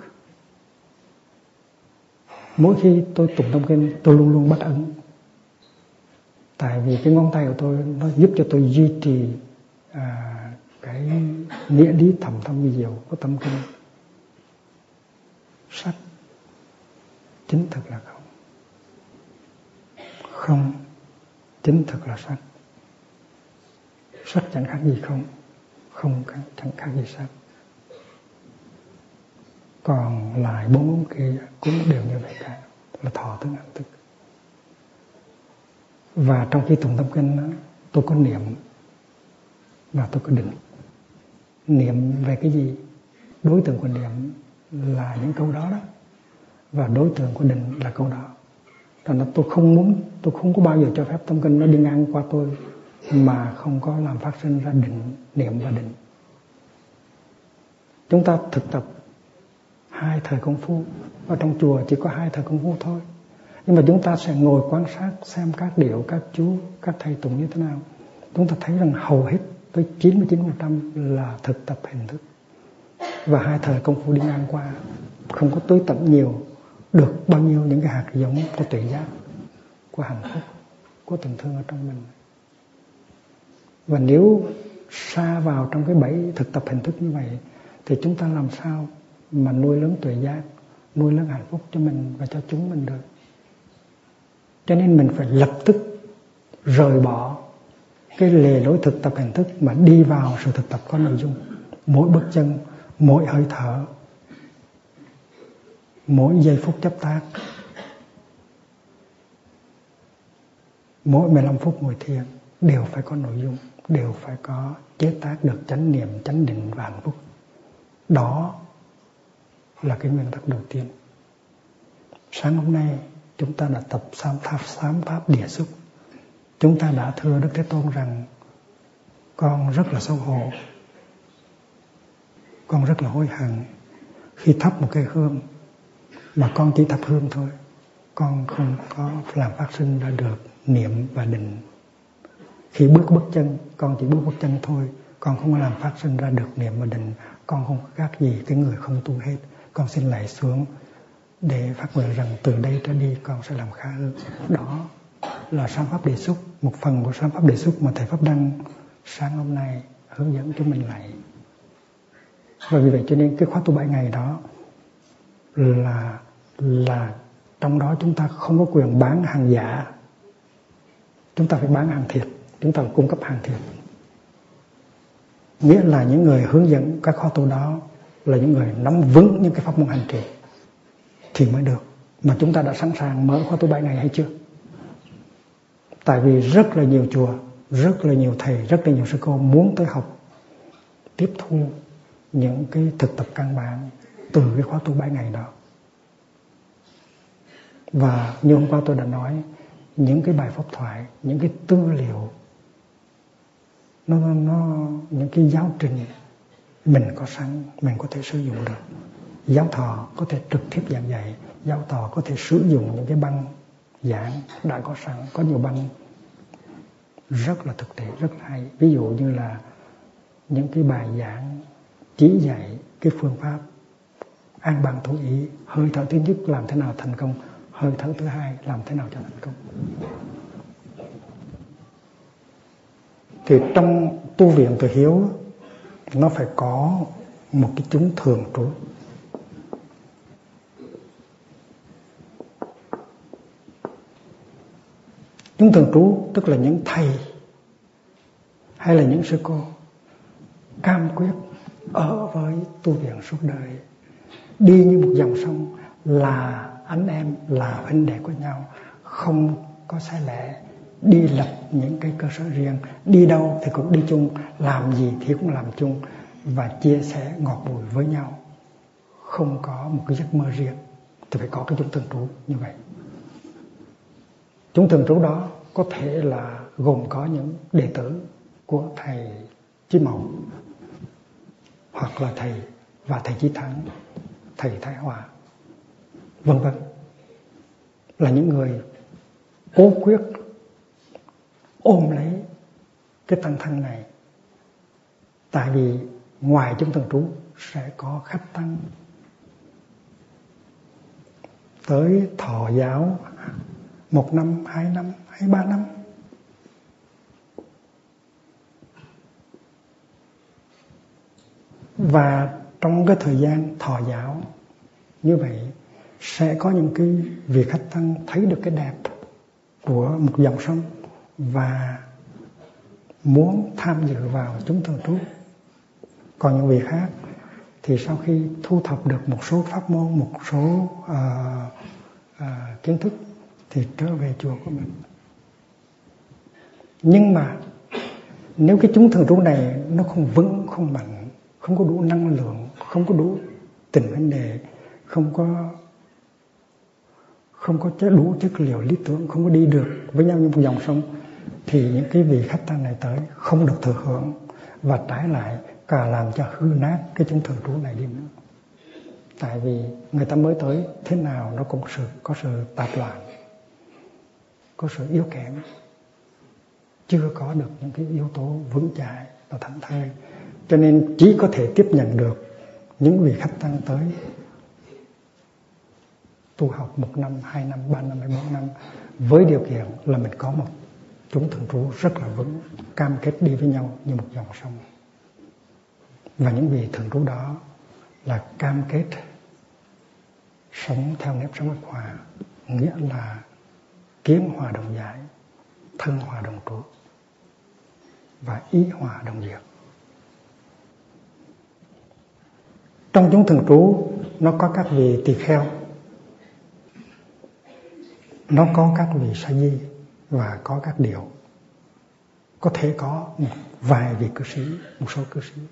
Mỗi khi tôi tụng tâm kinh, tôi luôn luôn bắt ấn. Tại vì cái ngón tay của tôi nó giúp cho tôi duy trì à, cái nghĩa lý thầm thâm vi diệu của tâm kinh. Sắc chính thực là không, không chính thực là sắc. Sắc chẳng khác gì không, không chẳng khác gì sắc. Còn lại bốn bốn kia cũng đều như vậy cả, là thọ tướng hành thức. Và trong khi tụng tâm kinh đó, tôi có niệm và tôi có định. Niệm về cái gì? Đối tượng của niệm là những câu đó đó, và đối tượng của định là câu đó. Cho nên tôi không muốn, tôi không có bao giờ cho phép tâm kinh nó đi ngang qua tôi mà không có làm phát sinh ra định, niệm và định. Chúng ta thực tập hai thời công phu, ở trong chùa chỉ có hai thời công phu thôi, nhưng mà chúng ta sẽ ngồi quan sát xem các điệu, các chú, các thầy tụng như thế nào. Chúng ta thấy rằng hầu hết tới chín mươi chín phần trăm là thực tập hình thức, và hai thời công phu đi ngang qua, không có tưới tẩm nhiều được bao nhiêu những cái hạt giống của tuệ giác, của hạnh phúc, của tình thương ở trong mình. Và nếu sa vào trong cái bẫy thực tập hình thức như vậy thì chúng ta làm sao mà nuôi lớn tuệ giác, nuôi lớn hạnh phúc cho mình và cho chúng mình được. Cho nên mình phải lập tức rời bỏ cái lề lối thực tập hình thức mà đi vào sự thực tập có nội dung. Mỗi bước chân, mỗi hơi thở, mỗi giây phút chấp tác, mỗi mười lăm phút ngồi thiền đều phải có nội dung, đều phải có chế tác được chánh niệm, chánh định và hạnh phúc. Đó là cái nguyên tắc đầu tiên. Sáng hôm nay chúng ta đã tập sám pháp, sám pháp địa xúc. Chúng ta đã thưa Đức Thế Tôn rằng con rất là xấu hổ, con rất là hối hận khi thắp một cây hương mà con chỉ thắp hương thôi, con không có làm phát sinh ra được niệm và định. Khi bước bước chân, con chỉ bước bước chân thôi, con không làm phát sinh ra được niệm và định. Con không khác gì cái người không tu hết. Con xin lạy xuống để phát nguyện rằng từ đây trở đi con sẽ làm khá hơn. Đó là sám pháp đề xúc, một phần của sám pháp đề xúc mà Thầy Pháp Đăng sáng hôm nay hướng dẫn chúng mình lại. Và vì vậy cho nên cái khóa tu bảy ngày đó là là trong đó chúng ta không có quyền bán hàng giả, chúng ta phải bán hàng thiệt, chúng ta phải cung cấp hàng thiệt. Nghĩa là những người hướng dẫn các khóa tu đó là những người nắm vững những cái pháp môn hành trì thì mới được. Mà chúng ta đã sẵn sàng mở khóa tu bảy ngày hay chưa? Tại vì rất là nhiều chùa, rất là nhiều thầy, rất là nhiều sư cô muốn tới học, tiếp thu những cái thực tập căn bản từ cái khóa tu bảy ngày đó. Và như hôm qua tôi đã nói, những cái bài pháp thoại, những cái tư liệu, nó, nó những cái giáo trình mình có sẵn, mình có thể sử dụng được. Giáo thọ có thể trực tiếp giảng dạy, giáo thọ có thể sử dụng những cái băng giảng đã có sẵn, có nhiều băng rất là thực tế, rất là hay. Ví dụ như là những cái bài giảng chỉ dạy cái phương pháp an bằng thủ ý, hơi thở thứ nhất làm thế nào thành công, hơi thở thứ hai làm thế nào cho thành công. Thì trong tu viện Từ Hiếu nó phải có một cái chúng thường trú. Chúng thường trú tức là những thầy hay là những sư cô cam quyết ở với tu viện suốt đời, đi như một dòng sông, là anh em, là huynh đệ của nhau, không có sai lẽ, đi lập những cái cơ sở riêng, đi đâu thì cũng đi chung, làm gì thì cũng làm chung, và chia sẻ ngọt bùi với nhau, không có một cái giấc mơ riêng. Thì phải có cái chúng thường trú như vậy. Chúng thường trú đó có thể là gồm có những đệ tử của thầy Chí Mậu, hoặc là thầy và thầy Chí Thắng, thầy Thái Hòa, vân vân, là những người cố quyết ôm lấy cái tăng thân này. Tại vì ngoài chúng thường trú sẽ có khách tăng tới thọ giáo một năm, hai năm hay ba năm. Và trong cái thời gian thọ giáo như vậy, sẽ có những cái vị khách tăng thấy được cái đẹp của một dòng sông và muốn tham dự vào chúng thường trú. Còn những vị khác thì sau khi thu thập được một số pháp môn, một số uh, uh, kiến thức thì trở về chùa của mình. Nhưng mà nếu cái chúng thường trú này nó không vững, không mạnh, không có đủ năng lượng, không có đủ tình vấn đề, không có không có đủ chất liệu lý tưởng, không có đi được với nhau như một dòng sông, thì những cái vị khách tăng này tới không được thừa hưởng, và trái lại cả làm cho hư nát cái chúng thường trú này đi nữa. Tại vì người ta mới tới thế nào nó cũng sự, có sự tạp loạn, có sự yếu kém, chưa có được những cái yếu tố vững chãi và thảnh thơi, cho nên chỉ có thể tiếp nhận được những vị khách tăng tới tu học một năm, hai năm, ba năm hay bốn năm, với điều kiện là mình có một chúng thường trú rất là vững, cam kết đi với nhau như một dòng sông. Và những vị thường trú đó là cam kết sống theo nếp sống bất hòa, nghĩa là kiến hòa đồng giải, thân hòa đồng trú và ý hòa đồng diệt. Trong chúng thường trú nó có các vị tỳ kheo, nó có các vị sa di và có các điệu, có thể có một vài vị cư sĩ, một số cư sĩ.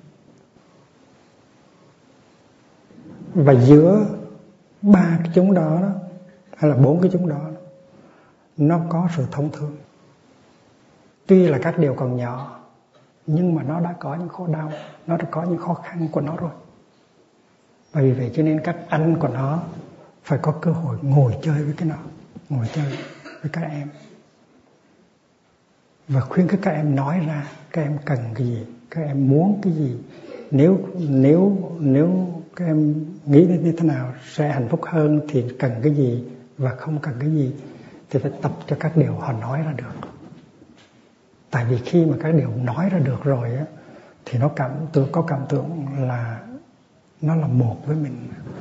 Và giữa ba cái chúng đó, đó hay là bốn cái chúng đó, nó có sự thông thương. Tuy là các điều còn nhỏ, nhưng mà nó đã có những khổ đau, nó đã có những khó khăn của nó rồi. Và vì vậy cho nên các anh của nó phải có cơ hội ngồi chơi với cái nó, ngồi chơi với các em, và khuyến khích các em nói ra các em cần cái gì, các em muốn cái gì. Nếu nếu nếu các em nghĩ như thế nào sẽ hạnh phúc hơn thì cần cái gì, và không cần cái gì thì phải tập cho các điều họ nói ra được. Tại vì khi mà các điều nói ra được rồi á, thì nó cảm tưởng, có cảm tưởng là nó là một với mình.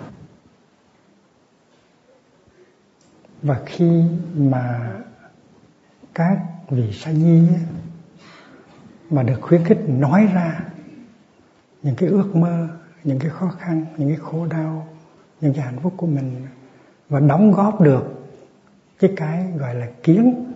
Và khi mà các vị sa di á, mà được khuyến khích nói ra những cái ước mơ, những cái khó khăn, những cái khổ đau, những cái hạnh phúc của mình, và đóng góp được cái cái gọi là kiến,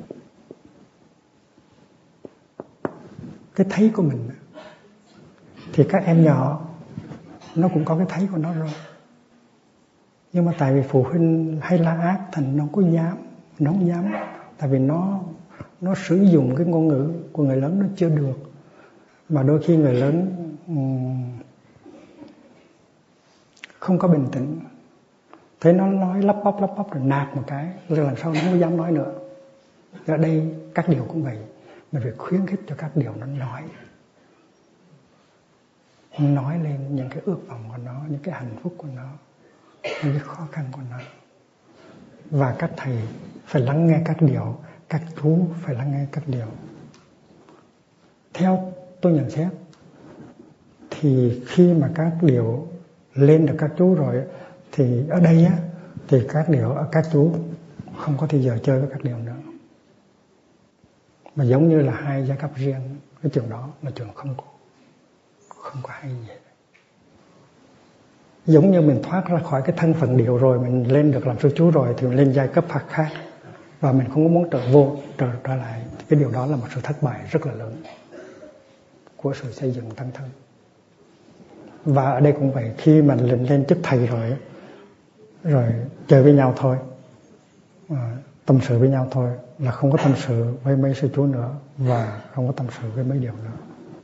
cái thấy của mình, thì các em nhỏ nó cũng có cái thấy của nó rồi. Nhưng mà tại vì phụ huynh hay la ác thành nó không có dám, nó không dám, tại vì nó nó sử dụng cái ngôn ngữ của người lớn nó chưa được. Mà đôi khi người lớn um, không có bình tĩnh, thấy nó nói lắp bắp lắp bắp rồi nạt một cái, rồi lần sau nó không có dám nói nữa. Ở đây các điều cũng vậy, mình phải khuyến khích cho các điều nó nói, nói lên những cái ước vọng của nó, những cái hạnh phúc của nó, những cái khó khăn của nó. Và các thầy phải lắng nghe các điều, các chú phải lắng nghe các điều. Theo tôi nhận xét thì khi mà các điều lên được các chú rồi, thì ở đây á, thì các điều các chú không có thời giờ chơi với các điều nữa, mà giống như là hai giai cấp riêng. Cái trường đó là trường không có không có hay gì. Giống như mình thoát ra khỏi cái thân phận điệu rồi, mình lên được làm sư chú rồi thì mình lên giai cấp phật khác, và mình không có muốn trở vô trở trở lại. Cái điều đó là một sự thất bại rất là lớn của sự xây dựng tăng thân. Và ở đây cũng vậy, khi mà lên lên chức thầy rồi rồi chơi với nhau thôi, à, tâm sự với nhau thôi, là không có tâm sự với mấy sư chú nữa, và không có tâm sự với mấy điều nữa.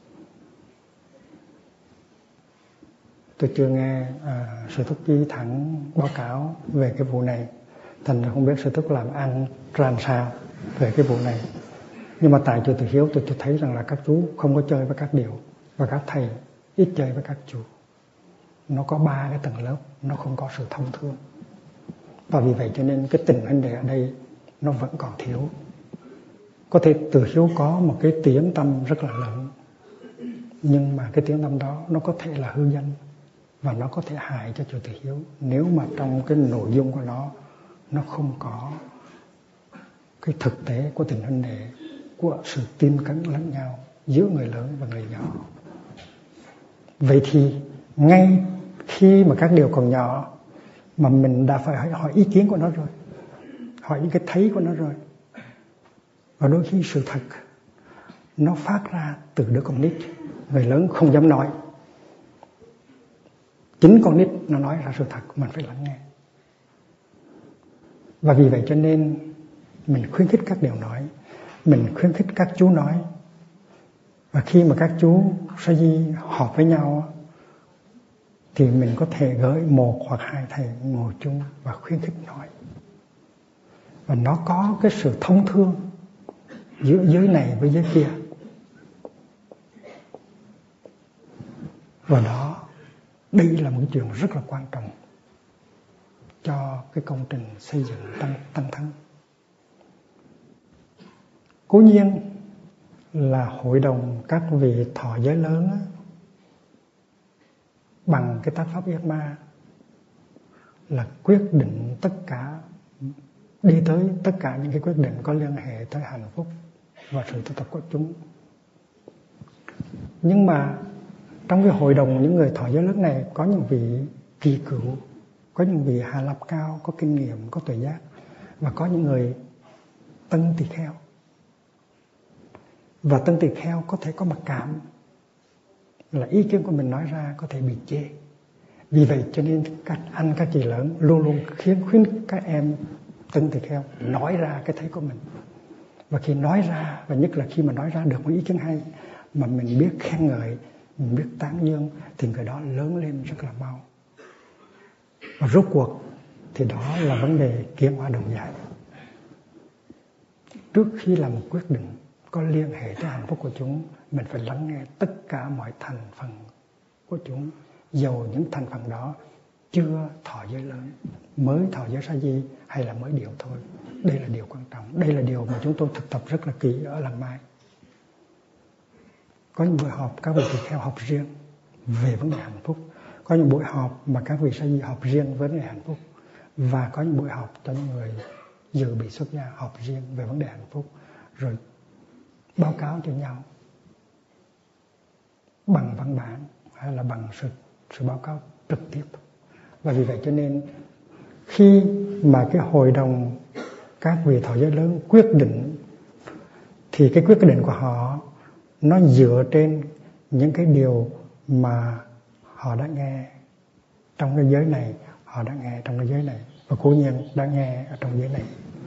Tôi chưa nghe à, sư thúc Chí thẳng báo cáo về cái vụ này, thành ra không biết sư thúc làm ăn ra sao về cái vụ này. Nhưng mà tại chùa Từ Hiếu tôi, tôi thấy rằng là các chú không có chơi với các điều, và các thầy ít chơi với các chú. Nó có ba cái tầng lớp, nó không có sự thông thương. Và vì vậy cho nên cái tình huynh đệ ở đây nó vẫn còn thiếu. Có thể Từ Hiếu có một cái tiếng tâm rất là lớn, nhưng mà cái tiếng tâm đó nó có thể là hư danh, và nó có thể hại cho chùa Từ Hiếu nếu mà trong cái nội dung của nó nó không có cái thực tế của tình huynh đệ, của sự tin cẩn lẫn nhau giữa người lớn và người nhỏ. Vậy thì ngay khi mà các điều còn nhỏ mà mình đã phải hỏi, hỏi ý kiến của nó rồi, hỏi những cái thấy của nó rồi. Và đôi khi sự thật nó phát ra từ đứa con nít, người lớn không dám nói. Chính con nít nó nói ra sự thật, mình phải lắng nghe. Và vì vậy cho nên mình khuyến khích các điều nói, mình khuyến khích các chú nói. Và khi mà các chú sa di họp với nhau thì mình có thể gửi một hoặc hai thầy ngồi chung và khuyến khích nói. Và nó có cái sự thông thương giữa giới này với giới kia. Và đó, đây là một chuyện rất là quan trọng cho cái công trình xây dựng tăng, tăng thân. Cố nhiên là hội đồng các vị thọ giới lớn á, bằng cái tác pháp yết ma là quyết định tất cả, đi tới tất cả những cái quyết định có liên hệ tới hạnh phúc và sự tu tập của chúng. Nhưng mà trong cái hội đồng những người thọ giới lớn này có những vị kỳ cựu, có những vị hạ lập cao, có kinh nghiệm, có tuệ giác, và có những người tân tỳ kheo. Và tân tỳ kheo có thể có mặc cảm, là ý kiến của mình nói ra có thể bị chê. Vì vậy cho nên các anh các chị lớn luôn luôn khiến khuyến các em tân tỳ kheo nói ra cái thấy của mình. Và khi nói ra, và nhất là khi mà nói ra được một ý kiến hay mà mình biết khen ngợi, mình biết tán dương, thì người đó lớn lên rất là mau. Và rốt cuộc thì đó là vấn đề kiến hóa đồng giải. Trước khi làm một quyết định có liên hệ tới hạnh phúc của chúng, mình phải lắng nghe tất cả mọi thành phần của chúng, dầu những thành phần đó chưa thọ giới lớn, mới thọ giới sa di hay là mới điều thôi. Đây là điều quan trọng. Đây là điều mà chúng tôi thực tập rất là kỹ ở Làng Mai. Có những buổi họp các vị tỳ kheo học riêng về vấn đề hạnh phúc, có những buổi họp mà các vị sa di học riêng với vấn đề hạnh phúc, và có những buổi họp cho những người dự bị xuất gia học riêng về vấn đề hạnh phúc, rồi báo cáo cho nhau bằng văn bản hay là bằng sự, sự báo cáo trực tiếp. Và vì vậy cho nên khi mà cái hội đồng các vị thọ giới lớn quyết định, thì cái quyết định của họ nó dựa trên những cái điều mà họ đã nghe trong cái giới này, họ đã nghe trong cái giới này, và cố nhiên đã nghe ở trong giới này.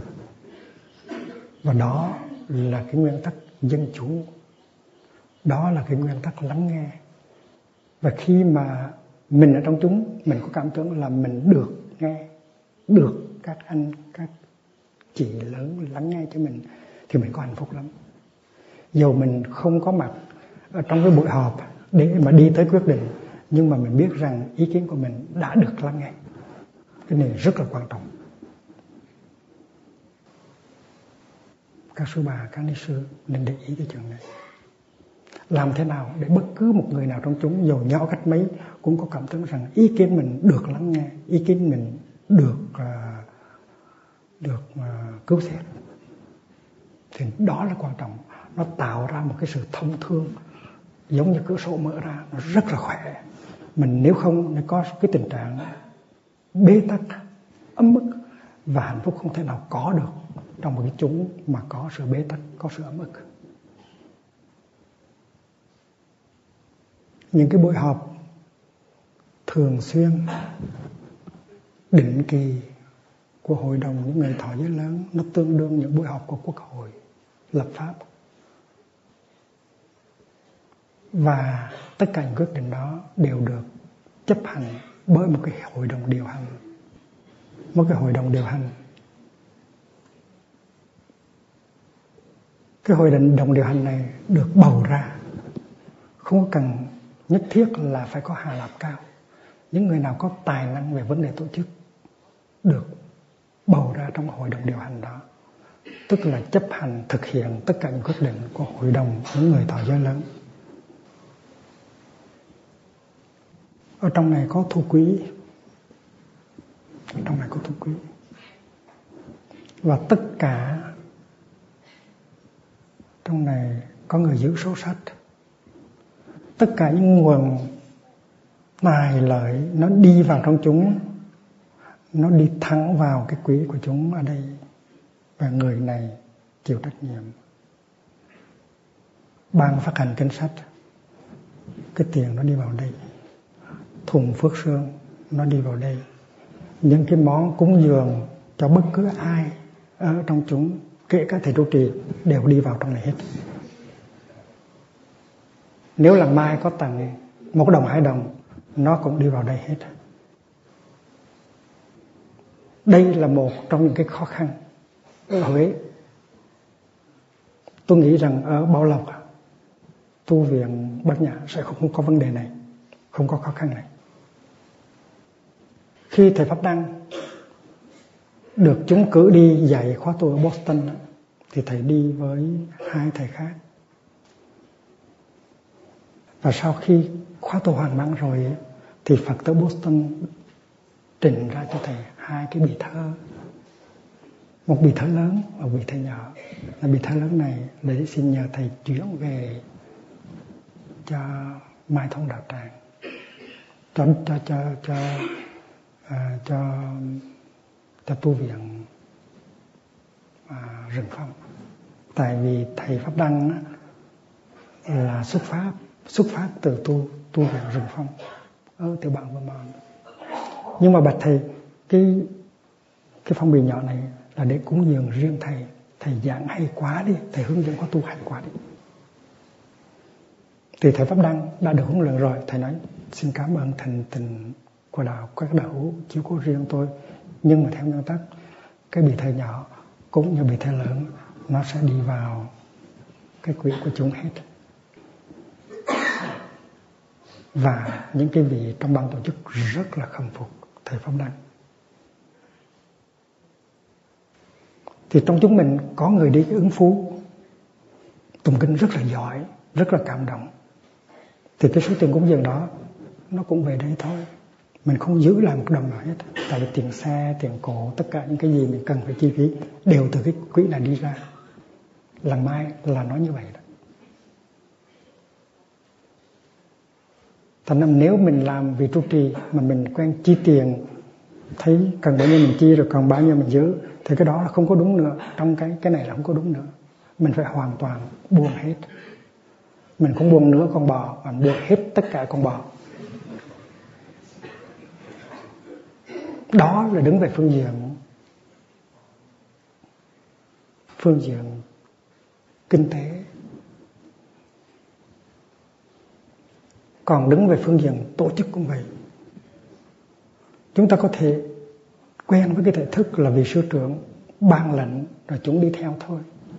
Và đó là cái nguyên tắc dân chủ, đó là cái nguyên tắc lắng nghe. Và khi mà mình ở trong chúng, mình có cảm tưởng là mình được nghe, được các anh, các chị lớn lắng nghe cho mình, thì mình có hạnh phúc lắm. Dầu mình không có mặt ở trong cái buổi họp để mà đi tới quyết định, nhưng mà mình biết rằng ý kiến của mình đã được lắng nghe. Cái này rất là quan trọng. Các sư bà, các ni sư nên để ý cái chuyện này. Làm thế nào để bất cứ một người nào trong chúng, dầu nhỏ cách mấy, cũng có cảm tưởng rằng ý kiến mình được lắng nghe, ý kiến mình được uh, được uh, cứu xét. Thì đó là quan trọng. Nó tạo ra một cái sự thông thương, giống như cửa sổ mở ra, nó rất là khỏe. Mình nếu không, nếu có cái tình trạng bế tắc, ấm ức và hạnh phúc không thể nào có được trong một cái chúng mà có sự bế tắc, có sự ấm ức. Những cái buổi họp thường xuyên, định kỳ của hội đồng những người thọ giới lớn, nó tương đương những buổi họp của Quốc hội lập pháp. Và tất cả những quyết định đó đều được chấp hành bởi một cái hội đồng điều hành. Một cái hội đồng điều hành. Cái hội đồng điều hành này được bầu ra, không cần nhất thiết là phải có hạ lập cao. Những người nào có tài năng về vấn đề tổ chức được bầu ra trong hội đồng điều hành đó, tức là chấp hành thực hiện tất cả những quyết định của hội đồng những người thọ giới lớn. Ở trong này có thu quý, ở trong này có thu quý, và tất cả trong này có người giữ số sách. Tất cả những nguồn tài lợi nó đi vào trong chúng, nó đi thẳng vào cái quỹ của chúng ở đây, và người này chịu trách nhiệm. Ban phát hành kinh sách, cái tiền nó đi vào đây. Thùng phước sương nó đi vào đây. Những cái món cúng dường cho bất cứ ai ở trong chúng, kể cả thầy trụ trì, đều đi vào trong này hết. Nếu là mai có tặng một đồng hai đồng, nó cũng đi vào đây hết. Đây là một trong những cái khó khăn ở Huế. Tôi nghĩ rằng ở Bảo Lộc, tu viện Bát Nhã sẽ không có vấn đề này, không có khó khăn này. Khi thầy Pháp Đăng được chúng cử đi dạy khóa tu ở Boston, thì thầy đi với hai thầy khác. Và sau khi khóa tu hoàn mãn rồi, thì Phật tử Boston trình ra cho thầy hai cái bì thơ. Một bì thơ lớn và một bì thơ nhỏ. Là bì thơ lớn này để xin nhờ thầy chuyển về cho Mai Thông Đạo Tràng, cho cho cho cho à, cho, cho tu viện à, Rừng Phong. Tại vì thầy Pháp Đăng á, là xuất phát xuất phát từ tu tu viện Rừng Phong ở Tiểu Bản Vermont. Nhưng mà bạch thầy, cái cái phong bì nhỏ này là để cúng dường riêng thầy. Thầy giảng hay quá đi, thầy hướng dẫn khóa tu hay quá đi. Thì thầy Pháp Đăng đã được huấn luyện rồi, thầy nói xin cảm ơn thành tình của đạo, các đạo hữu chiếu cố riêng tôi, nhưng mà theo nguyên tắc cái bì thơ nhỏ cũng như bì thơ lớn nó sẽ đi vào cái quỹ của chúng hết. Và những cái vị trong ban tổ chức rất là khâm phục thầy Pháp Đăng. Thì trong chúng mình có người đi ứng phú tụng kinh rất là giỏi, rất là cảm động, thì cái số tiền cúng dường đó nó cũng về đây thôi. Mình không giữ lại một đồng nào hết. Tại vì tiền xe, tiền cổ, tất cả những cái gì mình cần phải chi phí đều từ cái quỹ này đi ra. Lần mai là nói như vậy đó. Thành ra nếu mình làm vị trụ trì mà mình quen chi tiền, thấy cần bao nhiêu mình chi rồi còn bao nhiêu mình giữ, thì cái đó là không có đúng nữa. Trong cái cái này là không có đúng nữa. Mình phải hoàn toàn buông hết. Mình không buông nửa con bò, mà buông hết tất cả con bò. Đó là đứng về phương diện phương diện kinh tế. Còn đứng về phương diện tổ chức cũng vậy. Chúng ta có thể quen với cái thể thức là vị sư trưởng ban lệnh rồi chúng đi theo thôi.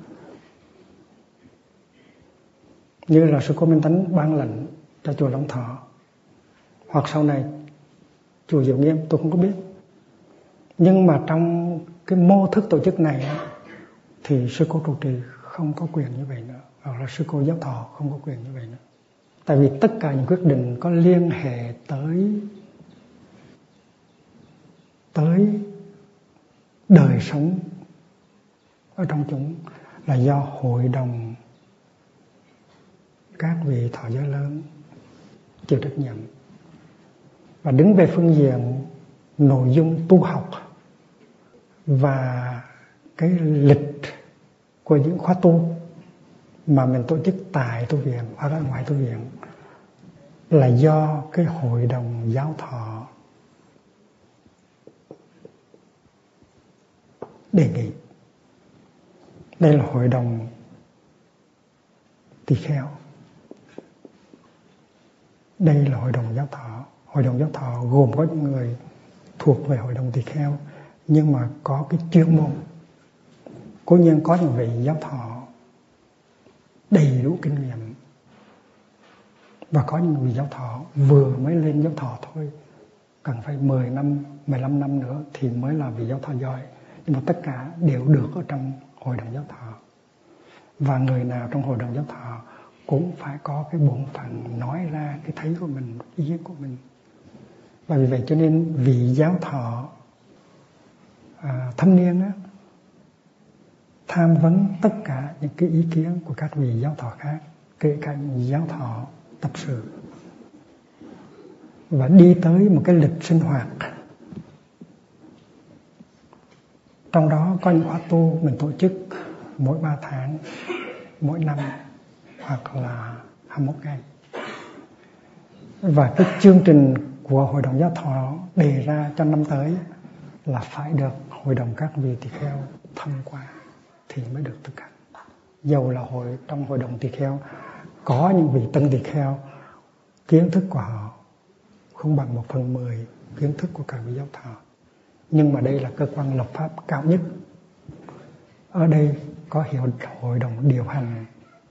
Như là sư cô Minh Tánh ban lệnh cho chùa Long Thọ, hoặc sau này chùa Diệu Nghiêm, tôi không có biết. Nhưng mà trong cái mô thức tổ chức này thì sư cô trụ trì không có quyền như vậy nữa, hoặc là sư cô giáo thọ không có quyền như vậy nữa. Tại vì tất cả những quyết định có liên hệ tới tới đời sống ở trong chúng là do hội đồng các vị thọ giới lớn chịu trách nhiệm. Và đứng về phương diện nội dung tu học và cái lịch của những khóa tu mà mình tổ chức tại tu viện hoặc ở ngoài tu viện là do cái hội đồng giáo thọ đề nghị. Đây là hội đồng tỳ kheo. Đây là hội đồng giáo thọ. Hội đồng giáo thọ gồm có những người thuộc về hội đồng tỳ kheo nhưng mà có cái chuyên môn. Cố nhiên có những vị giáo thọ đầy đủ kinh nghiệm và có những vị giáo thọ vừa mới lên giáo thọ thôi, cần phải mười năm, mười lăm năm nữa thì mới là vị giáo thọ giỏi. Nhưng mà tất cả đều được ở trong hội đồng giáo thọ. Và người nào trong hội đồng giáo thọ cũng phải có cái bổn phận nói ra cái thấy của mình, ý kiến của mình. Và vì vậy cho nên vị giáo thọ à, thâm niên á, tham vấn tất cả những cái ý kiến của các vị giáo thọ khác, kể cả những giáo thọ tập sự, và đi tới một cái lịch sinh hoạt. Trong đó có những khóa tu mình tổ chức mỗi ba tháng, mỗi năm hoặc là hai mươi mốt ngày. Và cái chương trình của hội đồng giáo thọ đề ra cho năm tới là phải được hội đồng các vị tỳ kheo thông qua thì mới được thực hành. Dầu là hội trong hội đồng tỳ kheo có những vị tân tỳ kheo, kiến thức của họ không bằng một phần mười kiến thức của các vị giáo thọ, nhưng mà đây là cơ quan lập pháp cao nhất. Ở đây có hiệu hội đồng điều hành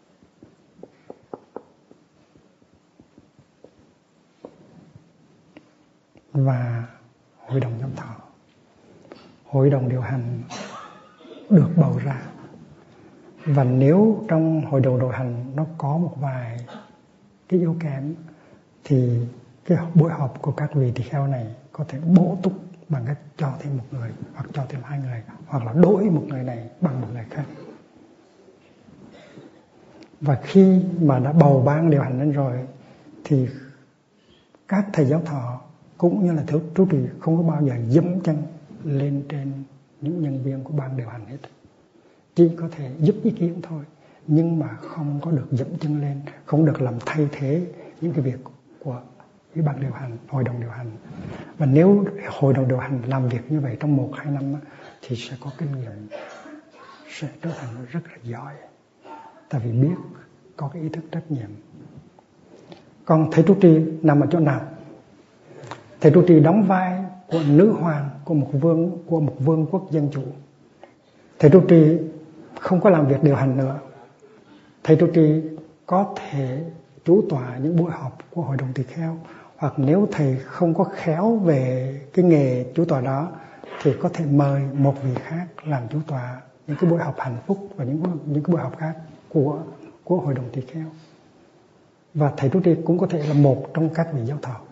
và hội đồng giám thọ. Hội đồng điều hành được bầu ra, và nếu trong hội đồng điều hành nó có một vài cái yếu kém thì cái buổi họp của các vị tỳ kheo này có thể bổ túc bằng cách cho thêm một người hoặc cho thêm hai người, hoặc là đổi một người này bằng một người khác. Và khi mà đã bầu ban điều hành lên rồi thì các thầy giáo thọ cũng như là thiếu trú trì không có bao giờ dẫm chân lên trên những nhân viên của ban điều hành hết. Chỉ có thể giúp ý kiến thôi, nhưng mà không có được dẫm chân lên, không được làm thay thế những cái việc của cái ban điều hành, hội đồng điều hành. Và nếu hội đồng điều hành làm việc như vậy trong một hai năm thì sẽ có kinh nghiệm, sẽ trở thành rất là giỏi, tại vì biết có cái ý thức trách nhiệm. Còn thầy trụ trì nằm ở chỗ nào? Thầy trụ trì đóng vai của nữ hoàng của một vương của một vương quốc dân chủ. Thầy trụ trì không có làm việc điều hành nữa. Thầy trụ trì có thể chủ tọa những buổi họp của hội đồng tỳ kheo, hoặc nếu thầy không có khéo về cái nghề chủ tọa đó thì có thể mời một vị khác làm chủ tọa những cái buổi họp hạnh phúc và những những cái buổi họp khác của của hội đồng tỳ kheo. Và thầy trụ trì cũng có thể là một trong các vị giáo thọ.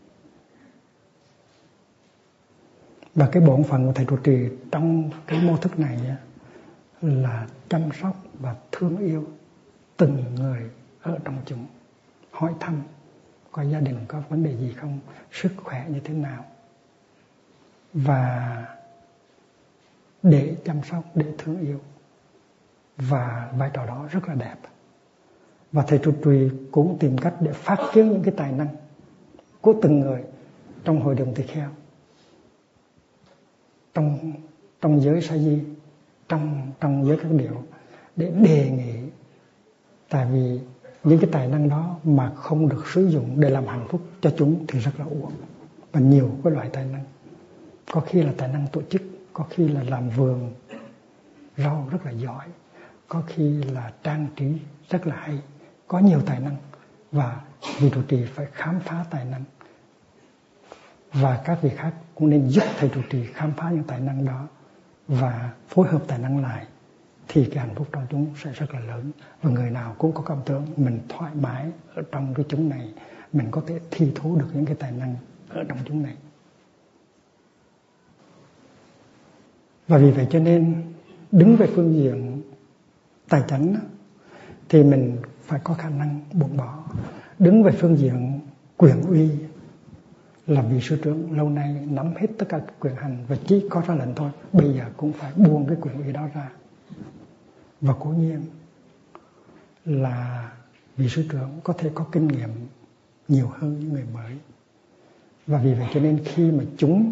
Và cái bổn phận của thầy trụ trì trong cái mô thức này là chăm sóc và thương yêu từng người ở trong chúng, hỏi thăm coi gia đình có vấn đề gì không, sức khỏe như thế nào, và để chăm sóc, để thương yêu. Và vai trò đó rất là đẹp. Và thầy trụ trì cũng tìm cách để phát triển những cái tài năng của từng người trong hội đồng tỳ kheo, trong trong giới sa di, trong trong giới các điệu, để đề nghị. Tại vì những cái tài năng đó mà không được sử dụng để làm hạnh phúc cho chúng thì rất là uổng. Và nhiều cái loại tài năng, có khi là tài năng tổ chức, có khi là làm vườn rau rất là giỏi, có khi là trang trí rất là hay, có nhiều tài năng. Và vị trụ trì phải khám phá tài năng, và các vị khác cũng nên giúp thầy trụ trì khám phá những tài năng đó và phối hợp tài năng lại, thì cái hạnh phúc trong chúng sẽ rất là lớn. Và người nào cũng có cảm tưởng mình thoải mái ở trong cái chúng này, mình có thể thi thố được những cái tài năng ở trong chúng này. Và vì vậy cho nên đứng về phương diện tài chánh thì mình phải có khả năng buông bỏ. Đứng về phương diện quyền uy là vị sư trưởng lâu nay nắm hết tất cả quyền hành và chỉ có ra lệnh thôi, bây giờ cũng phải buông cái quyền uy đó ra. Và cố nhiên là vị sư trưởng có thể có kinh nghiệm nhiều hơn những người mới. Và vì vậy cho nên khi mà chúng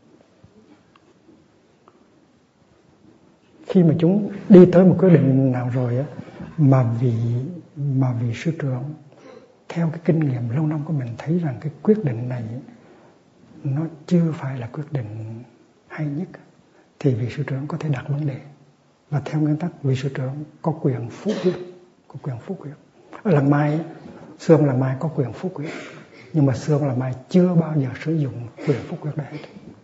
khi mà chúng đi tới một quyết định nào rồi á, mà vị mà vị sư trưởng theo cái kinh nghiệm lâu năm của mình thấy rằng cái quyết định này nó chưa phải là quyết định hay nhất, thì vị sư trưởng có thể đặt vấn đề. Và theo nguyên tắc vị sư trưởng có quyền phủ quyết, có quyền phủ quyết. Ở Làng Mai, sư ông Làng Mai có quyền phủ quyết, nhưng mà sư ông Làng Mai chưa bao giờ sử dụng quyền phủ quyết đó hết.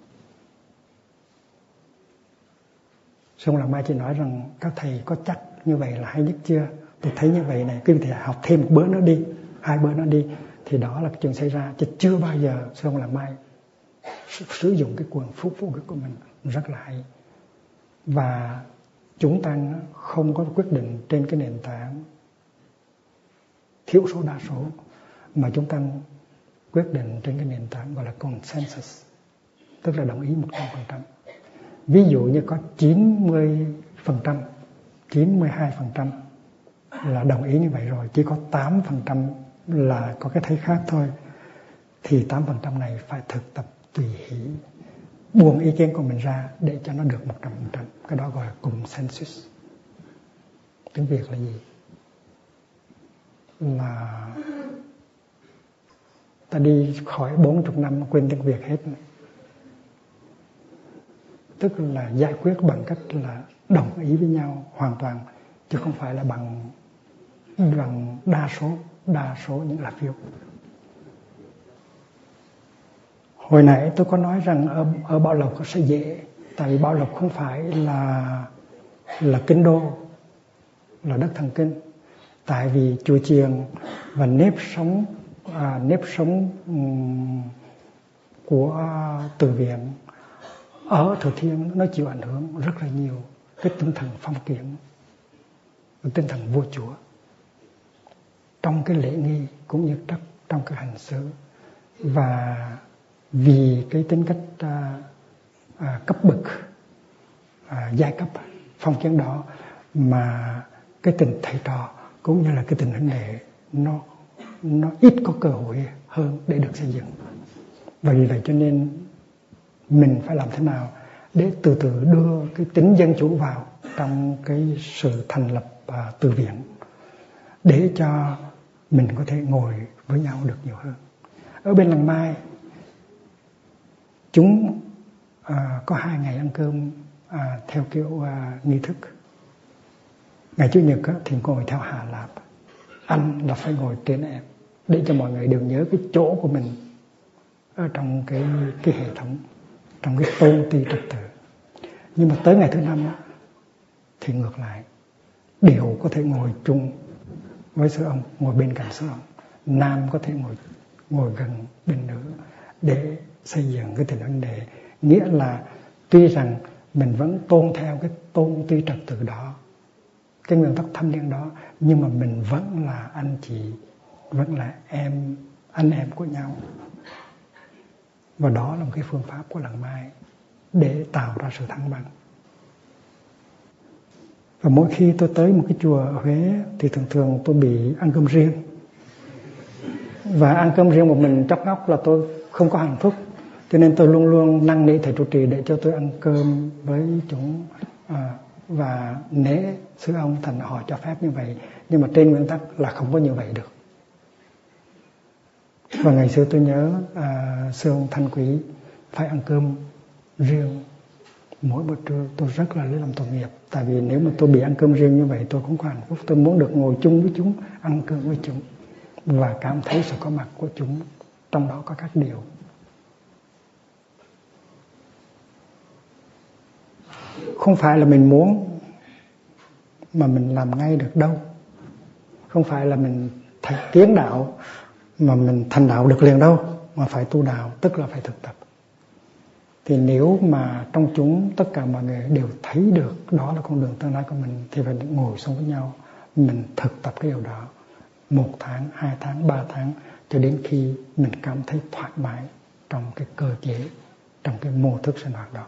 Sư ông Làng Mai chỉ nói rằng các thầy có chắc như vậy là hay nhất chưa? Tôi thấy như vậy này, quý vị thầy học thêm một bữa nữa đi, hai bữa nữa đi, thì đó là cái chuyện xảy ra. Chứ chưa bao giờ sư ông Làng Mai sử dụng cái quyền phủ quyết của mình. Rất là hay. Và chúng ta không có quyết định trên cái nền tảng thiểu số đa số, mà chúng ta quyết định trên cái nền tảng gọi là consensus, tức là đồng ý một trăm phần trăm. Ví dụ như có chín mươi phần trăm, chín mươi hai phần trăm là đồng ý như vậy rồi, chỉ có tám phần trăm là có cái thấy khác thôi, thì tám phần trăm này phải thực tập tùy hỷ, buông ý kiến của mình ra để cho nó được một trăm phần trăm. Cái đó gọi là consensus. Tiếng Việt là gì? Là ta đi khỏi bốn mươi năm quên tiếng Việt hết. Tức là giải quyết bằng cách là đồng ý với nhau hoàn toàn, chứ không phải là bằng bằng đa số đa số những lá phiếu. Hồi nãy tôi có nói rằng ở ở Bảo Lộc sẽ dễ, tại vì Bảo Lộc không phải là là kinh đô, là đất thần kinh. Tại vì chùa chiền và nếp sống à, nếp sống um, của từ viện ở Thừa Thiên nó chịu ảnh hưởng rất là nhiều cái tinh thần phong kiến, cái tinh thần vua chúa trong cái lễ nghi cũng như trong, trong cái hành xử. Và vì cái tính cách à, à, cấp bậc à, giai cấp phong kiến đó mà cái tình thầy trò cũng như là cái tình huynh đệ nó nó ít có cơ hội hơn để được xây dựng. Và vì vậy cho nên mình phải làm thế nào để từ từ đưa cái tính dân chủ vào trong cái sự thành lập à, từ viện, để cho mình có thể ngồi với nhau được nhiều hơn. Ở bên Làng Mai chúng à, có hai ngày ăn cơm à, theo kiểu à, nghi thức. Ngày Chủ nhật á, thì ngồi theo Hà Lạp, anh là phải ngồi trên em, để cho mọi người đều nhớ cái chỗ của mình ở trong cái cái hệ thống, trong cái tôn ti trật tự. Nhưng mà tới ngày thứ năm á, thì ngược lại, đều có thể ngồi chung với sư ông, ngồi bên cạnh sư ông. Nam có thể ngồi ngồi gần bên nữ để xây dựng cái tình huynh đệ. Nghĩa là tuy rằng mình vẫn tôn theo cái tôn ti trật tự đó, cái nguyên tắc thâm niên đó, nhưng mà mình vẫn là anh chị, vẫn là em, anh em của nhau. Và đó là một cái phương pháp của Làng Mai để tạo ra sự thăng bằng. Và mỗi khi tôi tới một cái chùa ở Huế thì thường thường tôi bị ăn cơm riêng. Và ăn cơm riêng một mình chóc ngóc là tôi không có hạnh phúc. Cho nên tôi luôn luôn năn nỉ thầy trụ trì để cho tôi ăn cơm với chúng à, và nể sư ông, thành họ cho phép như vậy. Nhưng mà trên nguyên tắc là không có như vậy được. Và ngày xưa tôi nhớ à, sư ông Thanh Quý phải ăn cơm riêng mỗi bữa trưa. Tôi rất là lấy làm tội nghiệp. Tại vì nếu mà tôi bị ăn cơm riêng như vậy tôi không có hạnh phúc. Tôi muốn được ngồi chung với chúng, ăn cơm với chúng và cảm thấy sự có mặt của chúng. Trong đó có các điều. Không phải là mình muốn mà mình làm ngay được đâu. Không phải là mình thành tiến đạo mà mình thành đạo được liền đâu. Mà phải tu đạo, tức là phải thực tập. Thì nếu mà trong chúng tất cả mọi người đều thấy được đó là con đường tương lai của mình, thì phải ngồi xuống với nhau, mình thực tập cái điều đó một tháng, hai tháng, ba tháng, cho đến khi mình cảm thấy thoải mái trong cái cơ chế, trong cái mô thức sinh hoạt đó.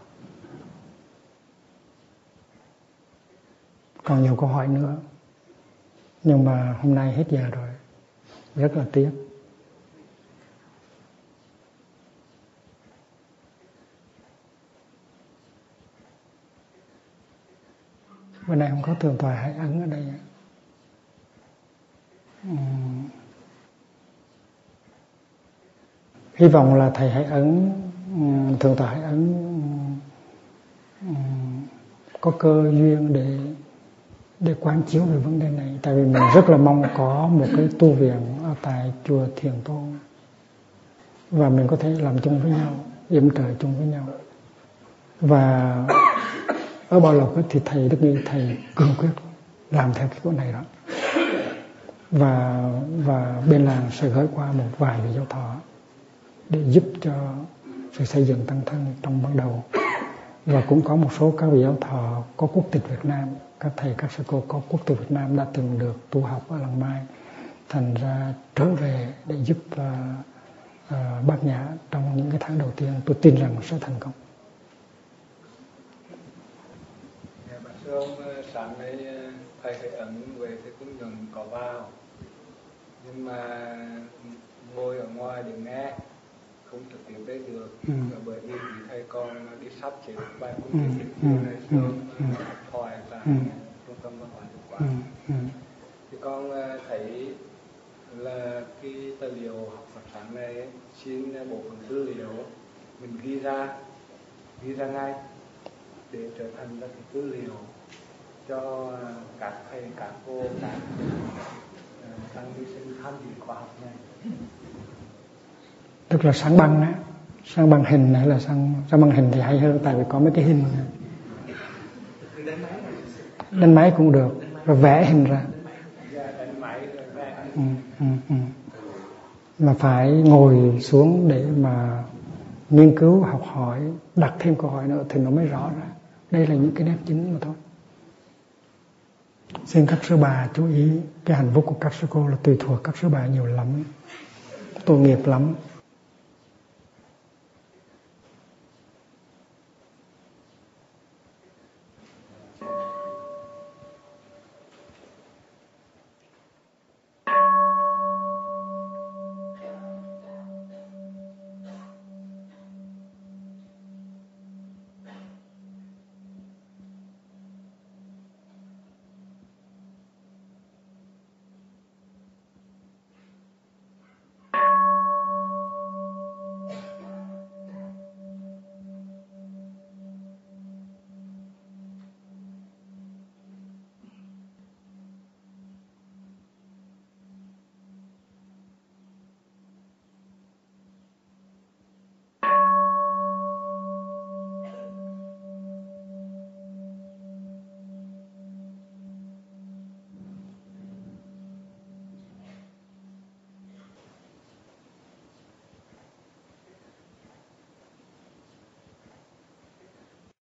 Còn nhiều câu hỏi nữa, nhưng mà hôm nay hết giờ rồi, rất là tiếc. Bữa nay không có tường tòa Hải Ấn ở đây. Uhm. Hy vọng là thầy Hải Ấn, thượng tọa Hải Ấn um, có cơ duyên để để quán chiếu về vấn đề này. Tại vì mình rất là mong có một cái tu viện ở tại chùa Thiền Tôn và mình có thể làm chung với nhau, yểm trợ chung với nhau. Và ở Bảo Lộc thì thầy Đức Duy, thầy cương quyết làm theo cái chỗ này đó. Và và bên làng sẽ gửi qua một vài vị giáo thọ để giúp cho sự xây dựng tăng thân trong ban đầu. Và cũng có một số các vị giáo thọ có quốc tịch Việt Nam, các thầy các sư cô có quốc tịch Việt Nam đã từng được tu học ở làng Mai, thành ra trở về để giúp uh, uh, Bát Nhã trong những cái tháng đầu tiên. Tôi tin rằng sẽ thành công. Bác sư ông, sáng nay thầy Hải Ấn về cái cung nhận có vào, nhưng mà ngồi ở ngoài để nghe, không trực tiếp đến được. Ừ. Bởi vì thầy con đi sắp chế bài cung nhận ừ. này sớm ừ. hỏi tại ừ. trung tâm văn hóa thực quản. Ừ. Ừ. Thì con thấy là cái tài liệu học Phật sáng nay ấy, xin bộ phận tư liệu mình ghi ra ghi ra ngay để trở thành là cái tư liệu cho các thầy, các cô, các tăng ni sinh tham dự khóa học này. Tức là sáng băng á, sáng băng hình hay là sáng, sáng băng hình thì hay hơn, tại vì có mấy cái hình này. Đánh máy cũng được, rồi vẽ hình ra. Ừ, ừ, ừ. Mà phải ngồi xuống để mà nghiên cứu, học hỏi, đặt thêm câu hỏi nữa thì nó mới rõ ra. Đây là những cái nét chính mà thôi. Xin các sư bà chú ý, cái hạnh phúc của các sư cô là tùy thuộc các sư bà nhiều lắm, tội nghiệp lắm.